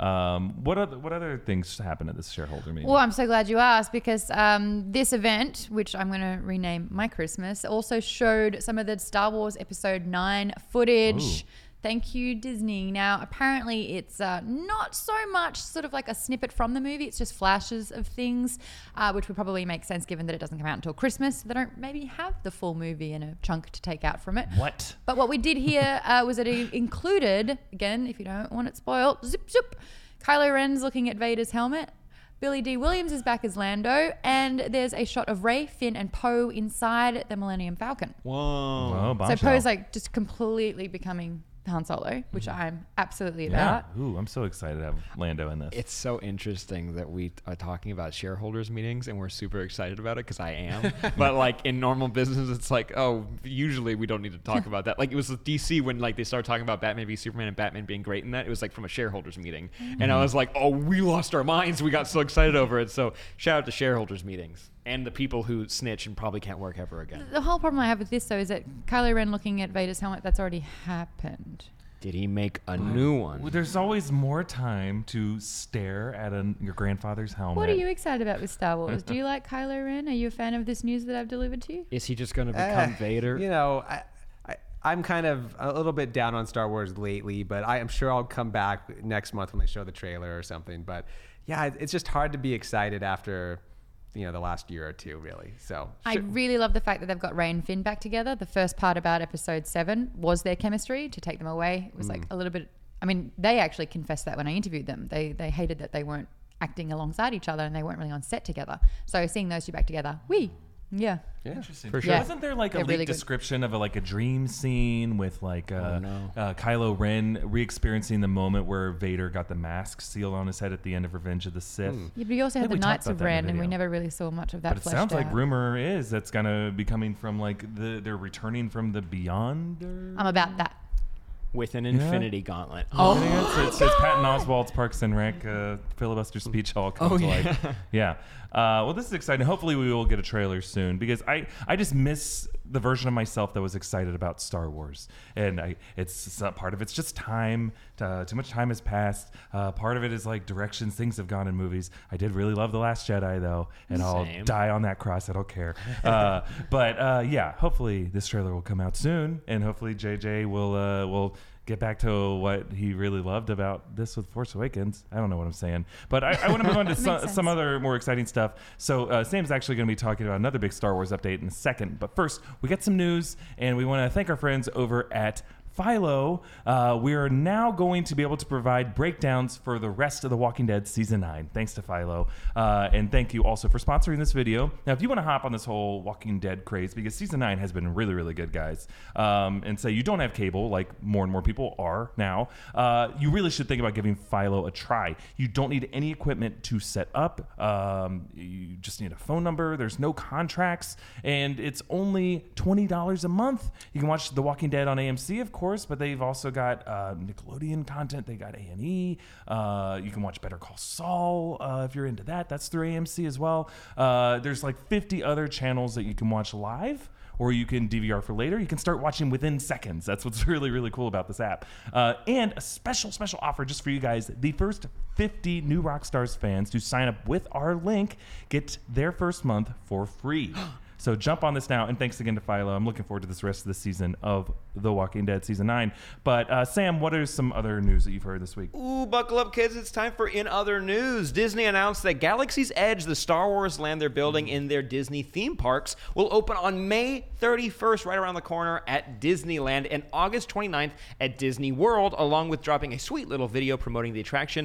What other things happened at this shareholder meeting? Well, I'm so glad you asked, because this event, which I'm going to rename My Christmas, also showed some of the Star Wars Episode 9 footage. Ooh. Thank you, Disney. Now, apparently it's not so much sort of like a snippet from the movie. It's just flashes of things, which would probably make sense given that it doesn't come out until Christmas. They don't maybe have the full movie in a chunk to take out from it. What? But what we did here was that it included, again, if you don't want it spoiled, zip, Kylo Ren's looking at Vader's helmet. Billy D. Williams is back as Lando, and there's a shot of Rey, Finn, and Poe inside the Millennium Falcon. Whoa. Oh, So bombshell. Poe's like just completely becoming Han Solo, which I'm absolutely about. Yeah. Ooh, I'm so excited to have Lando in this. It's so interesting that we are talking about shareholders meetings and we're super excited about it, because I am. But like in normal business, it's like, oh, usually we don't need to talk about that. Like it was with DC when like they started talking about Batman v Superman and Batman being great in that. It was like from a shareholders meeting. And I was like, oh, we lost our minds. We got so excited over it. So shout out to shareholders meetings and the people who snitch and probably can't work ever again. The whole problem I have with this, though, is that Kylo Ren looking at Vader's helmet, that's already happened. Did he make a new one? Well, there's always more time to stare at your grandfather's helmet. What are you excited about with Star Wars? Do you like Kylo Ren? Are you a fan of this news that I've delivered to you? Is he just going to become Vader? You know, I'm kind of a little bit down on Star Wars lately, but I'm sure I'll come back next month when they show the trailer or something. But yeah, it's just hard to be excited after, you know, the last year or two, really. So I really love the fact that they've got Rey and Finn back together. The first part about Episode 7 was their chemistry. To take them away, it was like a little bit. I mean, they actually confessed that when I interviewed them. They hated that they weren't acting alongside each other and they weren't really on set together. So seeing those two back together, yeah. Interesting. For sure. Yeah. Wasn't there like a They're leaked really good. description of a dream scene with like no. Kylo Ren re-experiencing the moment where Vader got the mask sealed on his head at the end of Revenge of the Sith? Yeah, but you also I had think the we Knights talked of about that in Ren, the and we video. never really saw much of that But it fleshed sounds like out. rumor is that's gonna be coming from like they're returning from the Beyond. I'm about that. With an infinity gauntlet. It says Patton Oswalt's Parks and Rec filibuster speech all come to life. Yeah. Well, this is exciting. Hopefully, we will get a trailer soon because I just miss the version of myself that was excited about Star Wars, and it's part of it's just time. Too much time has passed. Part of it is like directions things have gone in movies. I did really love The Last Jedi though, and I'll Same. die on that cross. I don't care. But yeah, hopefully this trailer will come out soon, and hopefully JJ will get back to what he really loved about this with Force Awakens. I don't know what I'm saying, but I want to move on to some other more exciting stuff. So Sam's actually going to be talking about another big Star Wars update in a second. But first, we got some news, and we want to thank our friends over at Philo. We are now going to be able to provide breakdowns for the rest of The Walking Dead Season 9, thanks to Philo. And thank you also for sponsoring this video. Now, if you want to hop on this whole Walking Dead craze, because Season 9 has been really, really good, guys, and say you don't have cable, like more and more people are now, you really should think about giving Philo a try. You don't need any equipment to set up. You just need a phone number. There's no contracts, and it's only $20 a month. You can watch The Walking Dead on AMC, of course, but they've also got Nickelodeon content. They got A&E. You can watch Better Call Saul if you're into that. That's through AMC as well. There's like 50 other channels that you can watch live, or you can DVR for later. You can start watching within seconds. That's what's really, really cool about this app. And a special offer just for you guys. The first 50 new Rockstars fans to sign up with our link get their first month for free. So jump on this now. And thanks again to Philo. I'm looking forward to this rest of the season of The Walking Dead season 9. But Sam, what are some other news that you've heard this week? Ooh, buckle up, kids. It's time for In Other News. Disney announced that Galaxy's Edge, the Star Wars land they're building in their Disney theme parks, will open on May 31st, right around the corner at Disneyland, and August 29th at Disney World, along with dropping a sweet little video promoting the attraction.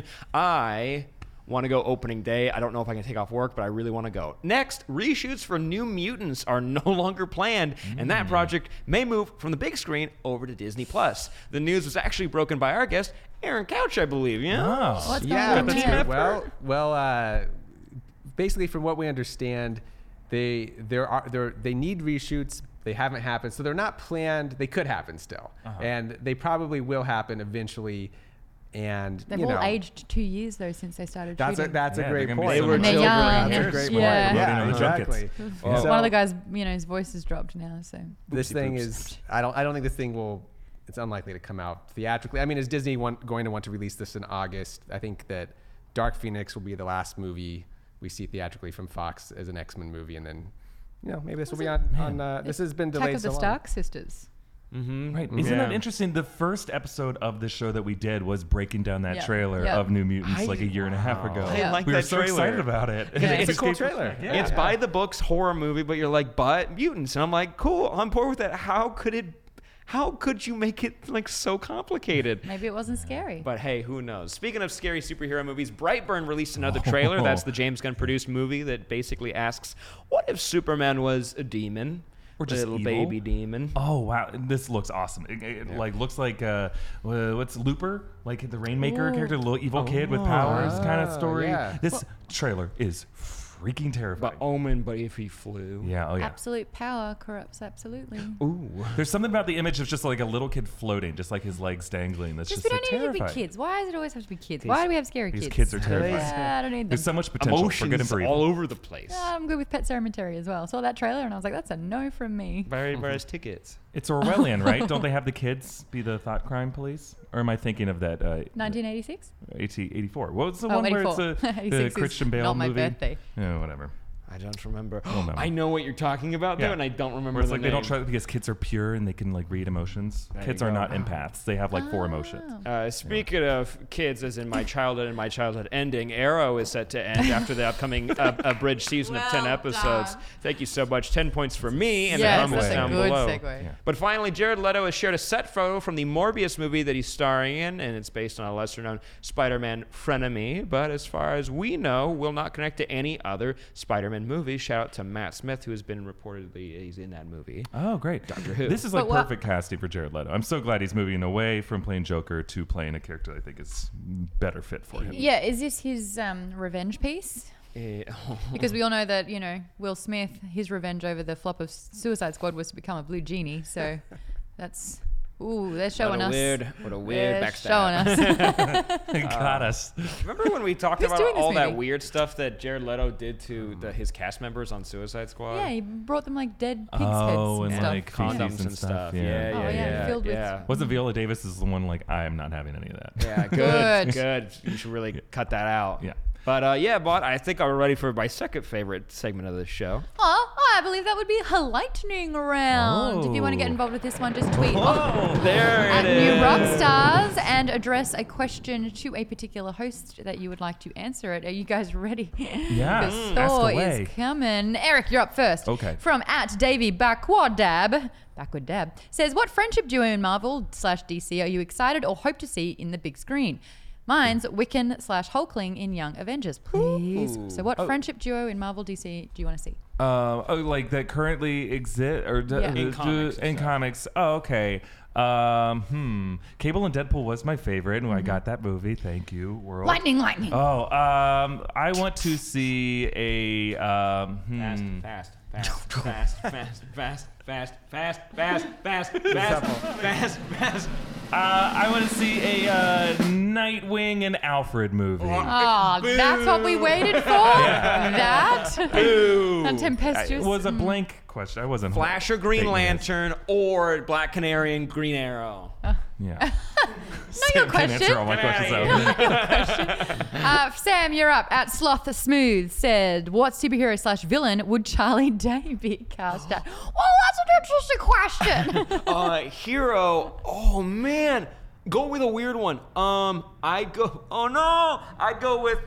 I want to go opening day. I don't know if I can take off work, but I really want to go. Next, reshoots for New Mutants are no longer planned, and that project may move from the big screen over to Disney+. The news was actually broken by our guest, Aaron Couch, I believe. Yeah. Oh. What's going on that's there? good. Well, basically, from what we understand, they need reshoots. They haven't happened, so they're not planned. They could happen still, and they probably will happen eventually. And They've all aged 2 years though since they started shooting. That's a great point. They were children. That's a great point. Yeah. Yeah, exactly. Yeah. So One of the guys, his voice has dropped now. So this thing is, I don't think this thing will. It's unlikely to come out theatrically. I mean, is Disney going to want to release this in August? I think that Dark Phoenix will be the last movie we see theatrically from Fox as an X-Men movie, and then maybe this will be on. This has been delayed Attack of the so long. Stark Sisters. Right. Isn't that interesting? The first episode of the show that we did was breaking down that trailer of New Mutants like a year and a half ago. I like we were that so trailer. excited about it. It's a cool trailer. Yeah. It's by the books horror movie, but you're like, but mutants. And I'm like, cool, I'm bored with that. How could you make it like so complicated? Maybe it wasn't scary. But hey, who knows? Speaking of scary superhero movies, Brightburn released another trailer. That's the James Gunn produced movie that basically asks, what if Superman was a demon? Or just little evil? baby demon. Oh wow, this looks awesome. It like looks like what's Looper, like the Rainmaker character, little evil kid with powers kind of story. Yeah. This trailer is freaking terrifying. But Omen, but if he flew. Yeah, oh yeah. Absolute power corrupts absolutely. Ooh. There's something about the image of just like a little kid floating, just like his legs dangling. That's Just just we like, don't need terrifying. to be kids. Why does it always have to be kids? Why do we have scary These kids? kids are terrifying. Yeah, I don't need them. There's so much potential for good and Emotions for evil. all over the place. I'm good with Pet Sematary as well. Saw that trailer and I was like, that's a no from me. Very tickets. It's Orwellian, right? Don't they have the kids be the thought crime police? Or am I thinking of that 1986? 84? What was the Oh, one where 84. it's the 86 is Christian Bale not my movie? birthday. Yeah, whatever. I don't remember. no. I know what you're talking about, though, Yeah. and I don't remember Where it's the like name. they don't try because kids are pure and they can like read emotions. There Kids you are go. not empaths. They have like 4 emotions. Speaking of kids, as in my childhood and my childhood ending, Arrow is set to end after the upcoming abridged season of 10 episodes. Thank you so much. 10 points for me and Yes, the that's comments a down good below. segue. Yeah. But finally, Jared Leto has shared a set photo from the Morbius movie that he's starring in, and it's based on a lesser-known Spider-Man frenemy. But as far as we know, will not connect to any other Spider-Man movie. Shout out to Matt Smith, who has been reportedly he's in that movie. Oh, great. Doctor Who. This is like But what- perfect casting for Jared Leto. I'm so glad he's moving away from playing Joker to playing a character I think is better fit for him. Yeah, is this his revenge piece? Because we all know that, Will Smith, his revenge over the flop of Suicide Squad was to become a blue genie. So that's... Ooh, they're showing us. What a weird They're backstab. showing us. Got us. Remember when we talked Who's about doing this all that movie? weird stuff that Jared Leto did to his cast members on Suicide Squad? Yeah, he brought them like dead pig's Oh, heads and and stuff. like Condoms feces and stuff. Yeah, Oh, yeah, filled with- yeah. Wasn't Viola Davis is the one like I am not having any of that. Yeah, Good. good. You should really cut that out. Yeah. But Bot, I think I'm ready for my second favorite segment of this show. Oh, I believe that would be a lightning round. If you want to get involved with this one, just tweet There at it is. New Rockstars and address a question to a particular host that you would like to answer it. Are you guys ready? Yeah. Because Ask Thor away. is coming. Eric, you're up first. Okay. From at Davey Backward Dab says, what friendship duo in Marvel / DC are you excited or hope to see in the big screen? Mine's Wiccan / Hulkling in Young Avengers, please. So what friendship duo in Marvel DC do you want to see? Like that currently exist or Yeah. In comics and in stuff. comics. Oh, okay. Cable and Deadpool was my favorite, and I got that movie. Thank you, world. Lightning. Oh, I want to see a Fast. I want to see a Nightwing and Alfred movie. Oh, that's what we waited for? That? And tempestuous. It was a blank question. I wasn't Flash or Green thinking this. Lantern or Black Canary and Green Arrow. Yeah. Know your Can't answer all question. my questions out. Sam, you're up. At Sloth Smooth said, what superhero/villain would Charlie Day be cast at? Well, that's an interesting question. Hero. Oh man, go with a weird one. I'd go with.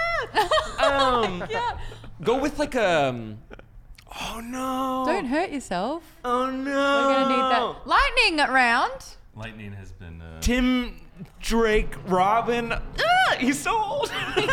Yeah. Go with like a. Oh no. Don't hurt yourself. Oh no. We're going to need that. Lightning round. Lightning has been. Tim Drake Robin. He's so old.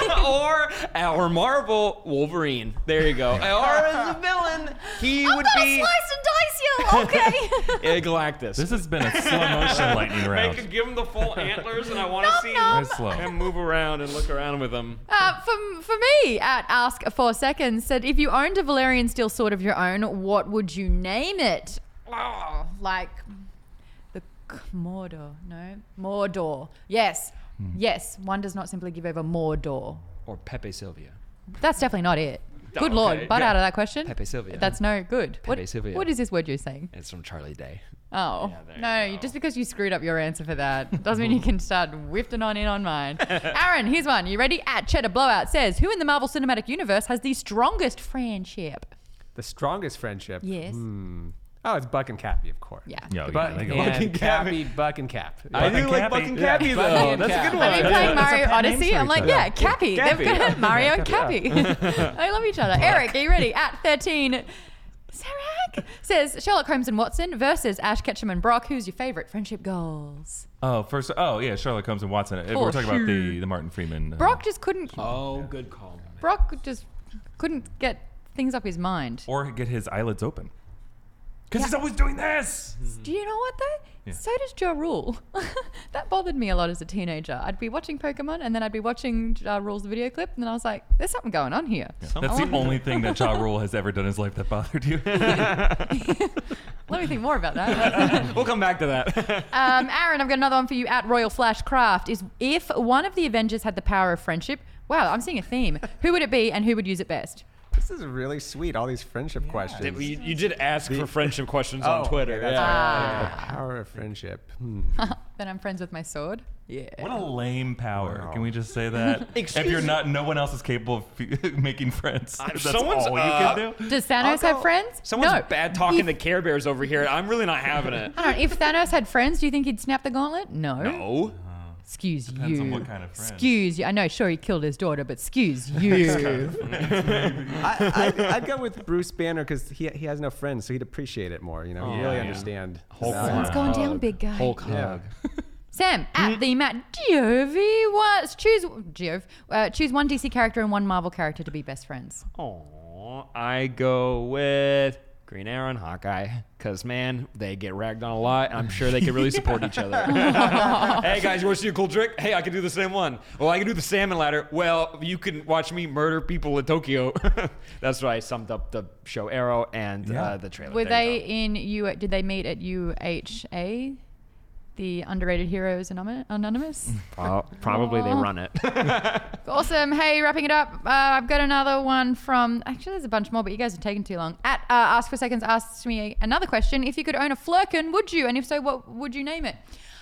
or Marvel Wolverine. There you go. Or as a villain, he would be. Slice and dice you. Okay. Galactus. This has been a slow motion lightning round. Give him the full antlers, and I want to see Very slow. him move around and look around with them. For me, at Ask 4 Seconds, said, if you owned a Valerian steel sword of your own, what would you name it? Oh, like the Mordor. No? Mordor. Yes. Yes. One does not simply give over Mordor. Or Pepe Sylvia. That's definitely not it. Good Okay, Lord. Butt yeah. out of that question. Pepe Sylvia. That's no good. Pepe Sylvia. What is this word you're saying? It's from Charlie Day. Oh, there no, you go. just because you screwed up your answer for that doesn't mean you can start whiffing on in on mine. Aaron, here's one. You ready? At Cheddar Blowout says, who in the Marvel Cinematic Universe has the strongest friendship? The strongest friendship. Yes. Oh, it's Buck and Cappy, of course. Yeah. Yeah, Buck they and go. Cappy, Buck and Cap. I do and like Cappy, Buck and yeah. Cappy, Bucky though. and That's a Cap. good I've one. been playing That's a Mario pet name Odyssey. for I'm each like, other. yeah, Cappy. They've Cappy. got Mario and Cappy. I love each other. Eric, are you ready? At 13, Sarah says, Sherlock Holmes and Watson versus Ash Ketchum and Brock. Who's your favorite friendship goals? Oh, yeah, Sherlock Holmes and Watson. If For we're talking about sure. the Martin Freeman. Brock just couldn't. Oh, good call. Brock just couldn't get things up his mind. Or get his eyelids open. Because he's always doing this. Do you know what though? Yeah. So does Ja Rule. That bothered me a lot as a teenager. I'd be watching Pokemon and then I'd be watching Ja Rule's video clip and then I was like, there's something going on here. That's the only thing that Ja Rule has ever done in his life that bothered you. Let me think more about that. We'll come back to that. Aaron, I've got another one for you at Royal Flash Craft. Is if one of the Avengers had the power of friendship, wow, I'm seeing a theme. Who would it be and who would use it best? This is really sweet. All these friendship questions. You did ask for friendship questions on Twitter. okay, that's Yeah. right. The power of friendship. Then I'm friends with my sword. Yeah. What a lame power. Can we just say that? Excuse if you're me? not, no one else is capable of making friends. That's someone's, all you can do. Does Thanos have friends? Someone's no. bad talking the Care Bears over here. I'm really not having it. Hold on, if Thanos had friends, do you think he'd snap the gauntlet? No. No. Excuse Depends you. on what kind of friend. Excuse you. I know, sure, he killed his daughter, but excuse you. I'd go with Bruce Banner because he has no friends, so he'd appreciate it more. You know, he'd really understand. Hulk value. What's going down, big guy? Hulk Yeah. hug. Sam, at the Matt Giove, choose one DC character and one Marvel character to be best friends. Aw, I go with Green Arrow and Hawkeye. Because, man, they get ragged on a lot. I'm sure they could really support each other. Hey, guys, you want to see a cool trick? Hey, I can do the same one. Well, I can do the salmon ladder. Well, you can watch me murder people in Tokyo. That's why I summed up the show Arrow and the trailer. Were There you they go. in did they meet at UHA? The Underrated Heroes Anonymous? Probably they run it. Awesome. Hey, wrapping it up. I've got another one from. Actually, there's a bunch more, but you guys are taking too long. At Ask for Seconds asks me another question. If you could own a Flurkin, would you? And if so, what would you name it?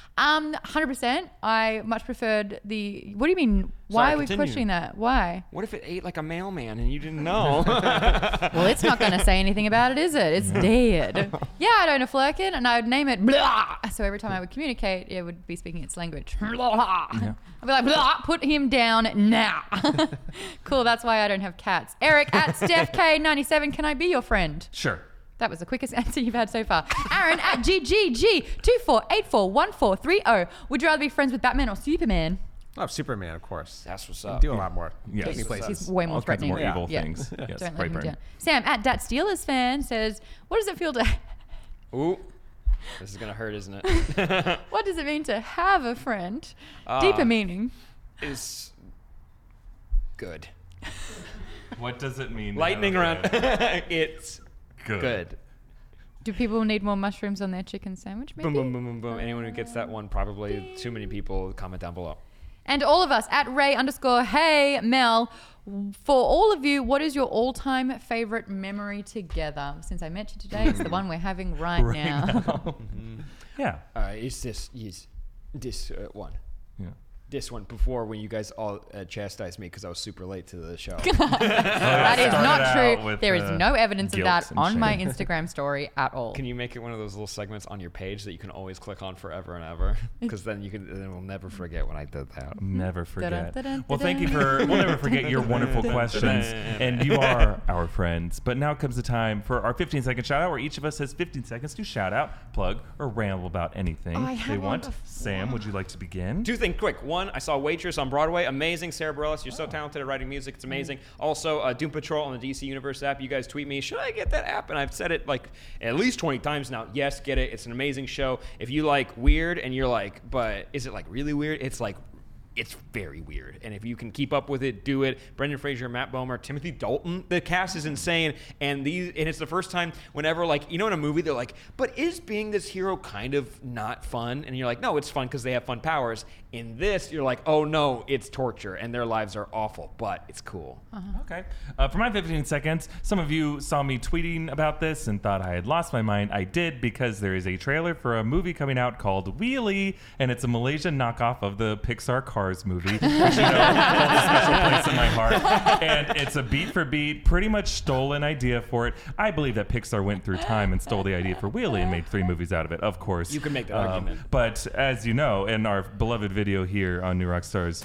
100%. I much preferred the. What do you mean? Why Sorry, are we continue. questioning that? Why? What if it ate like a mailman and you didn't know? Well, it's not going to say anything about it, is it? It's dead. Yeah, I'd own a Flurkin and I would name it blah. So every time I would communicate, it would be speaking its language. Blah. I'd be like, blah, put him down now. Cool, that's why I don't have cats. Eric at Steph K97, can I be your friend? Sure. That was the quickest answer you've had so far. Aaron at GGG24841430. Would you rather be friends with Batman or Superman? Oh, Superman, of course. That's what's He'd up. do a lot more. Yes. Take me places. He's way more All kinds of threatening. more evil Yeah. things. Yes, Don't let right him brain. down. Sam at Dat Steelers fan says, what does it feel to... Ooh, this is going to hurt, isn't it? What does it mean to have a friend? Deeper meaning. It's good. What does it mean? to Lightning have a round. friend? It's good. Do people need more mushrooms on their chicken sandwich, maybe? Boom, boom, boom, boom, boom. Anyone who gets that one, probably too many people, comment down below. And all of us at Ray_Hey Mel, for all of you, what is your all-time favorite memory together? Since I met you today, it's the one we're having right now. Yeah. It's just, yes. This one. Yeah. This one before when you guys all chastised me because I was super late to the show. That is not out true. with, There is no evidence of guilt that and on my shame. Instagram story at all. Can you make it one of those little segments on your page that you can always click on forever and ever? Because then we'll never forget when I did that. Never forget. Da-dun, Well, thank you we'll never forget your wonderful questions. And you are our friends. But now comes the time for our 15-second shout out where each of us has 15 seconds to shout out, plug, or ramble about anything I they had one want. before. Sam, would you like to begin? Two things quick. One, I saw Waitress on Broadway. Amazing. Sarah Bareilles, you're so talented at writing music. It's amazing. Also, Doom Patrol on the DC Universe app. You guys tweet me, should I get that app? And I've said it like at least 20 times now. Yes, get it. It's an amazing show. If you like weird and you're like, but is it like really weird? It's like, it's very weird. And if you can keep up with it, do it. Brendan Fraser, Matt Bomer, Timothy Dalton. The cast is insane. And it's the first time whenever, like, you know, in a movie, they're like, but is being this hero kind of not fun? And you're like, no, it's fun because they have fun powers. In this, you're like, oh no, it's torture and their lives are awful, but it's cool. Okay. For my 15 seconds, some of you saw me tweeting about this and thought I had lost my mind. I did, because there is a trailer for a movie coming out called Wheelie, and it's a Malaysian knockoff of the Pixar Cars movie, which, you know, holds a special place in my heart. And it's a beat for beat, pretty much stolen idea for it. I believe that Pixar went through time and stole the idea for Wheelie and made 3 movies out of it, of course. You can make that argument. But as you know, in our beloved video here on New Rock Stars,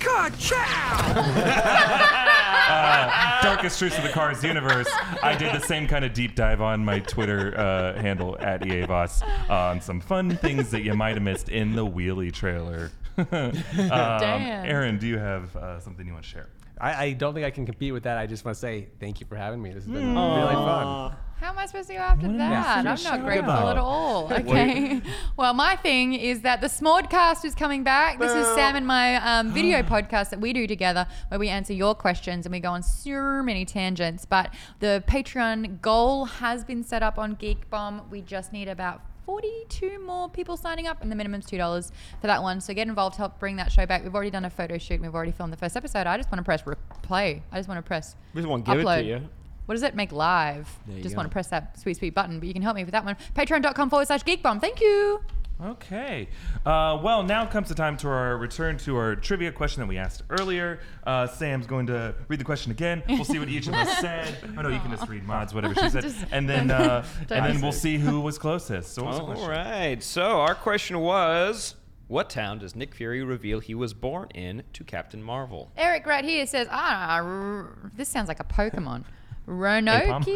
Darkest Truths of the Cars universe, I did the same kind of deep dive on my Twitter handle at EAVOS on some fun things that you might have missed in the Wheelie trailer. Damn. Aaron, do you have something you want to share? I don't think I can compete with that. I just want to say thank you for having me. This has been really fun. How am I supposed to go after that? I'm not grateful at all. Okay. Well, my thing is that the Smodcast is coming back. This is Sam and my video podcast that we do together, where we answer your questions and we go on so many tangents. But the Patreon goal has been set up on Geek Bomb. We just need about 42 more people signing up, and the minimum's $2 for that one. So get involved, help bring that show back. We've already done a photo shoot and we've already filmed the first episode. I just want to press play. I just want to press We just want to give upload. it to you. What does it? Make live. There you Just go. want to press that sweet button, but you can help me with that one. Patreon.com/geekbomb. Thank you. Okay. Well, now comes the time to our return to our trivia question that we asked earlier. Sam's going to read the question again. We'll see what each of us said. Oh no, you can just read Maud's, whatever she said, Just- and then we'll see who was closest. So what's the All question? right. So our question was, what town does Nick Fury reveal he was born in to Captain Marvel? Eric right here says, this sounds like a Pokemon. Roanoke?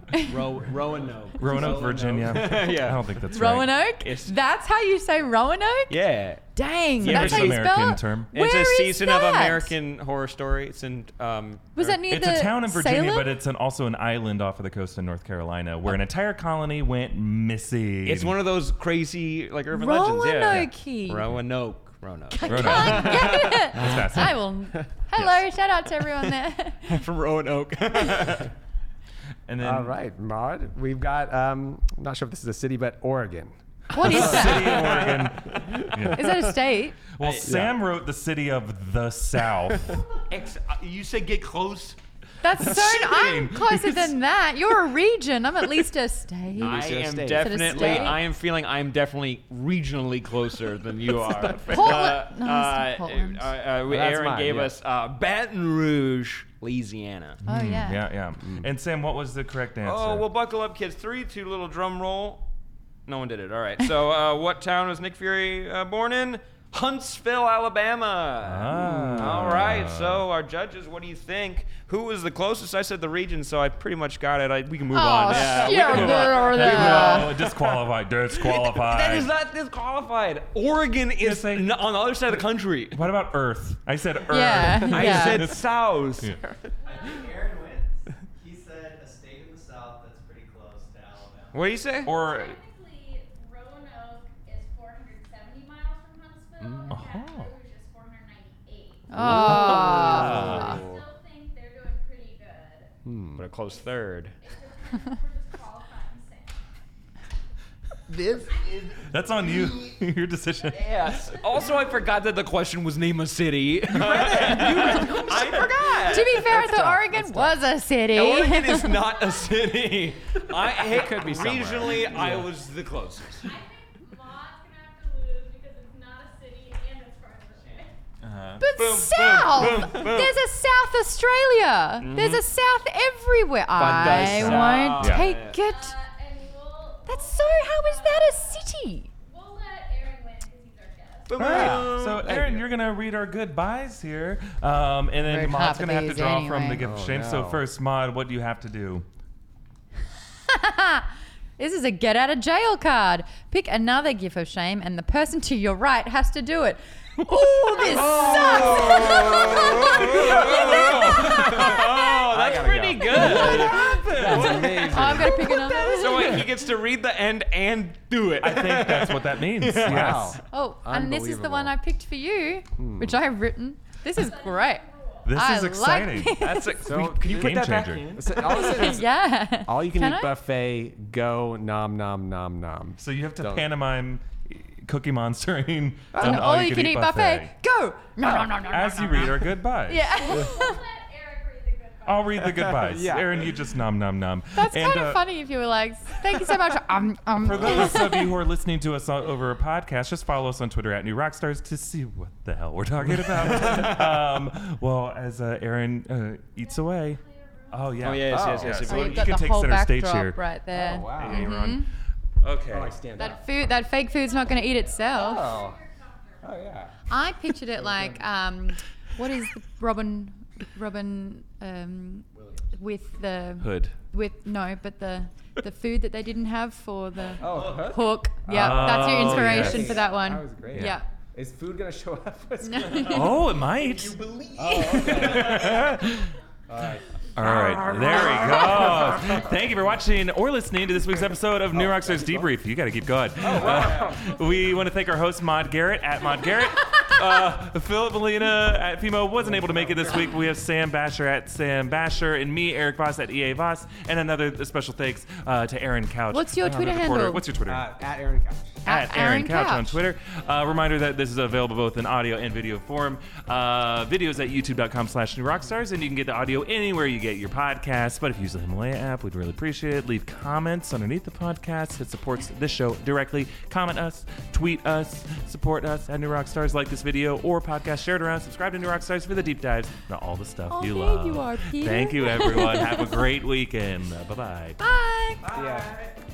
Roanoke. Roanoke, Virginia. Yeah. I don't think that's right. Roanoke? It's- That's how you say Roanoke? Yeah. Dang, Yeah, that's it's how you American spell it? term. Where It's a is season of that? American Horror Story. It's in. Was that near It's the a town in Virginia, Salem? but it's also an island off of the coast of North Carolina where an entire colony went missing. It's one of those crazy like urban legends. Yeah. Roanoke. Roanoke. Roanoke. Can't get it. That's fascinating. I will. Hello, shout out to everyone there. From Roanoke. And then All right, Maud. We've got, I'm not sure if this is a city, but Oregon. What is that? City of Oregon. Yeah. Is that a state? Well, Sam wrote the city of the South. You said get close. That's so. I'm cheating. closer than that. You're a region. I'm at least a state. I Is it a am state? definitely. Is it a state? I am feeling. I am definitely regionally closer than you are. Portland. No, it's not Portland. that's Aaron mine, gave yeah. us Baton Rouge, Louisiana. Oh yeah. Yeah. And Sam, what was the correct answer? Oh, well, buckle up, kids. 3, 2, little drum roll. No one did it. All right. So, what town was Nick Fury born in? Huntsville, Alabama. All right. So, our judges, what do you think? Who was the closest? I said the region, so I pretty much got it. We can move on. Oh, we shit. can move on. No, disqualified. Disqualified. That is not disqualified. Oregon is on the other side of the country. What about Earth? I said Earth. Yeah. I yeah. said south. Yeah. I think Aaron wins. He said a state in the South that's pretty close to Alabama. What do you say? Or Technically, Roanoke is 470 miles from Huntsville, and Baton Rouge is 498. Oh. I still think they're doing pretty good. But a close third. It's just we're disqualifying Sam. This is. that's on you. Your decision. Yes. Also, I forgot that the question was name a city. I forgot. To be fair, I thought Oregon was a city. Oregon is not a city. It could be somewhere. regionally, I was the closest. I think Maud's gonna have to lose because it's not a city But South! There's a South Australia. There's a South everywhere. I won't Yeah. take it. And we'll That's so. How is that a city? we'll let Aaron win because he's our guest. All right. So, Aaron, you're going to read our goodbyes here. And then Very Maud's hard going to have to these draw from anyway. the gift of shame. no. So, first, Maud, what do you have to do? This is a get out of jail card. Pick another gift of shame, and the person to your right has to do it. Ooh, this sucks. Oh, that's pretty good. That's amazing. Oh, I've got to pick another. So wait, he gets to read the end and do it. I think that's what that means. Wow. Yes. Oh, and this is the one I Unbelievable. picked for you, which I have written. This is great. This I is like exciting. this. That's a, So can you put game that back changer. in? So all it says is Yeah. all you can Can eat I? buffet. Go nom nom nom nom. So you have to Don't. pantomime Cookie Monstering An an all-you-can-eat buffet. Go. No, no, no, no, As no, you no, read no. our goodbyes. Yeah. We'll let Eric read the goodbye. I'll read the goodbyes. Yeah. Aaron, you just nom nom nom. That's And, kind of funny if you were like, thank you so much. For those of you who are listening to us over a podcast, just follow us on Twitter at New Rockstars to see what the hell we're talking about. Well, as Aaron eats away. Oh, yeah. Oh, yes, yes, yes. Yeah, If so Oh, you- you you got can the take whole center stage backdrop here. right there. Oh wow. Yeah, you're on. Okay. Oh, I stand up. That fake food's not going to eat itself. Oh. Oh yeah. I pictured it like, what is the Robin, with the Hood. but the food that they didn't have for the Oh, Hook? hook. Yeah, that's your Oh, inspiration yes. for that one. That was great. Yeah. Is food gonna show up? Oh, it might. All right, there we go. Thank you for watching or listening to this week's episode of New Rockstars Debrief. You got to keep going. We want to thank our host, Maud Garrett, at Maud Garrett. Philip Molina at Fimo wasn't able to make it this week. We have Sam Basher at Sam Basher and me, Eric Voss at EA Voss. And another special thanks to Aaron Couch. What's your Twitter reporter. handle? What's your Twitter? At Aaron Couch. At Aaron Couch on Couch. Twitter. Reminder that this is available both in audio and video form. Videos at youtube.com/newrockstars, and you can get the audio anywhere you get your podcasts. But if you use the Himalaya app, we'd really appreciate it. Leave comments underneath the podcast. It supports this show directly. Comment us, tweet us, support us at New Rockstars. Like this video or podcast, share it around. Subscribe to New Rockstars for the deep dives and all the stuff Oh, you there love. you are, Peter. Thank you, everyone. Have a great weekend. Bye-bye. Bye. Yeah.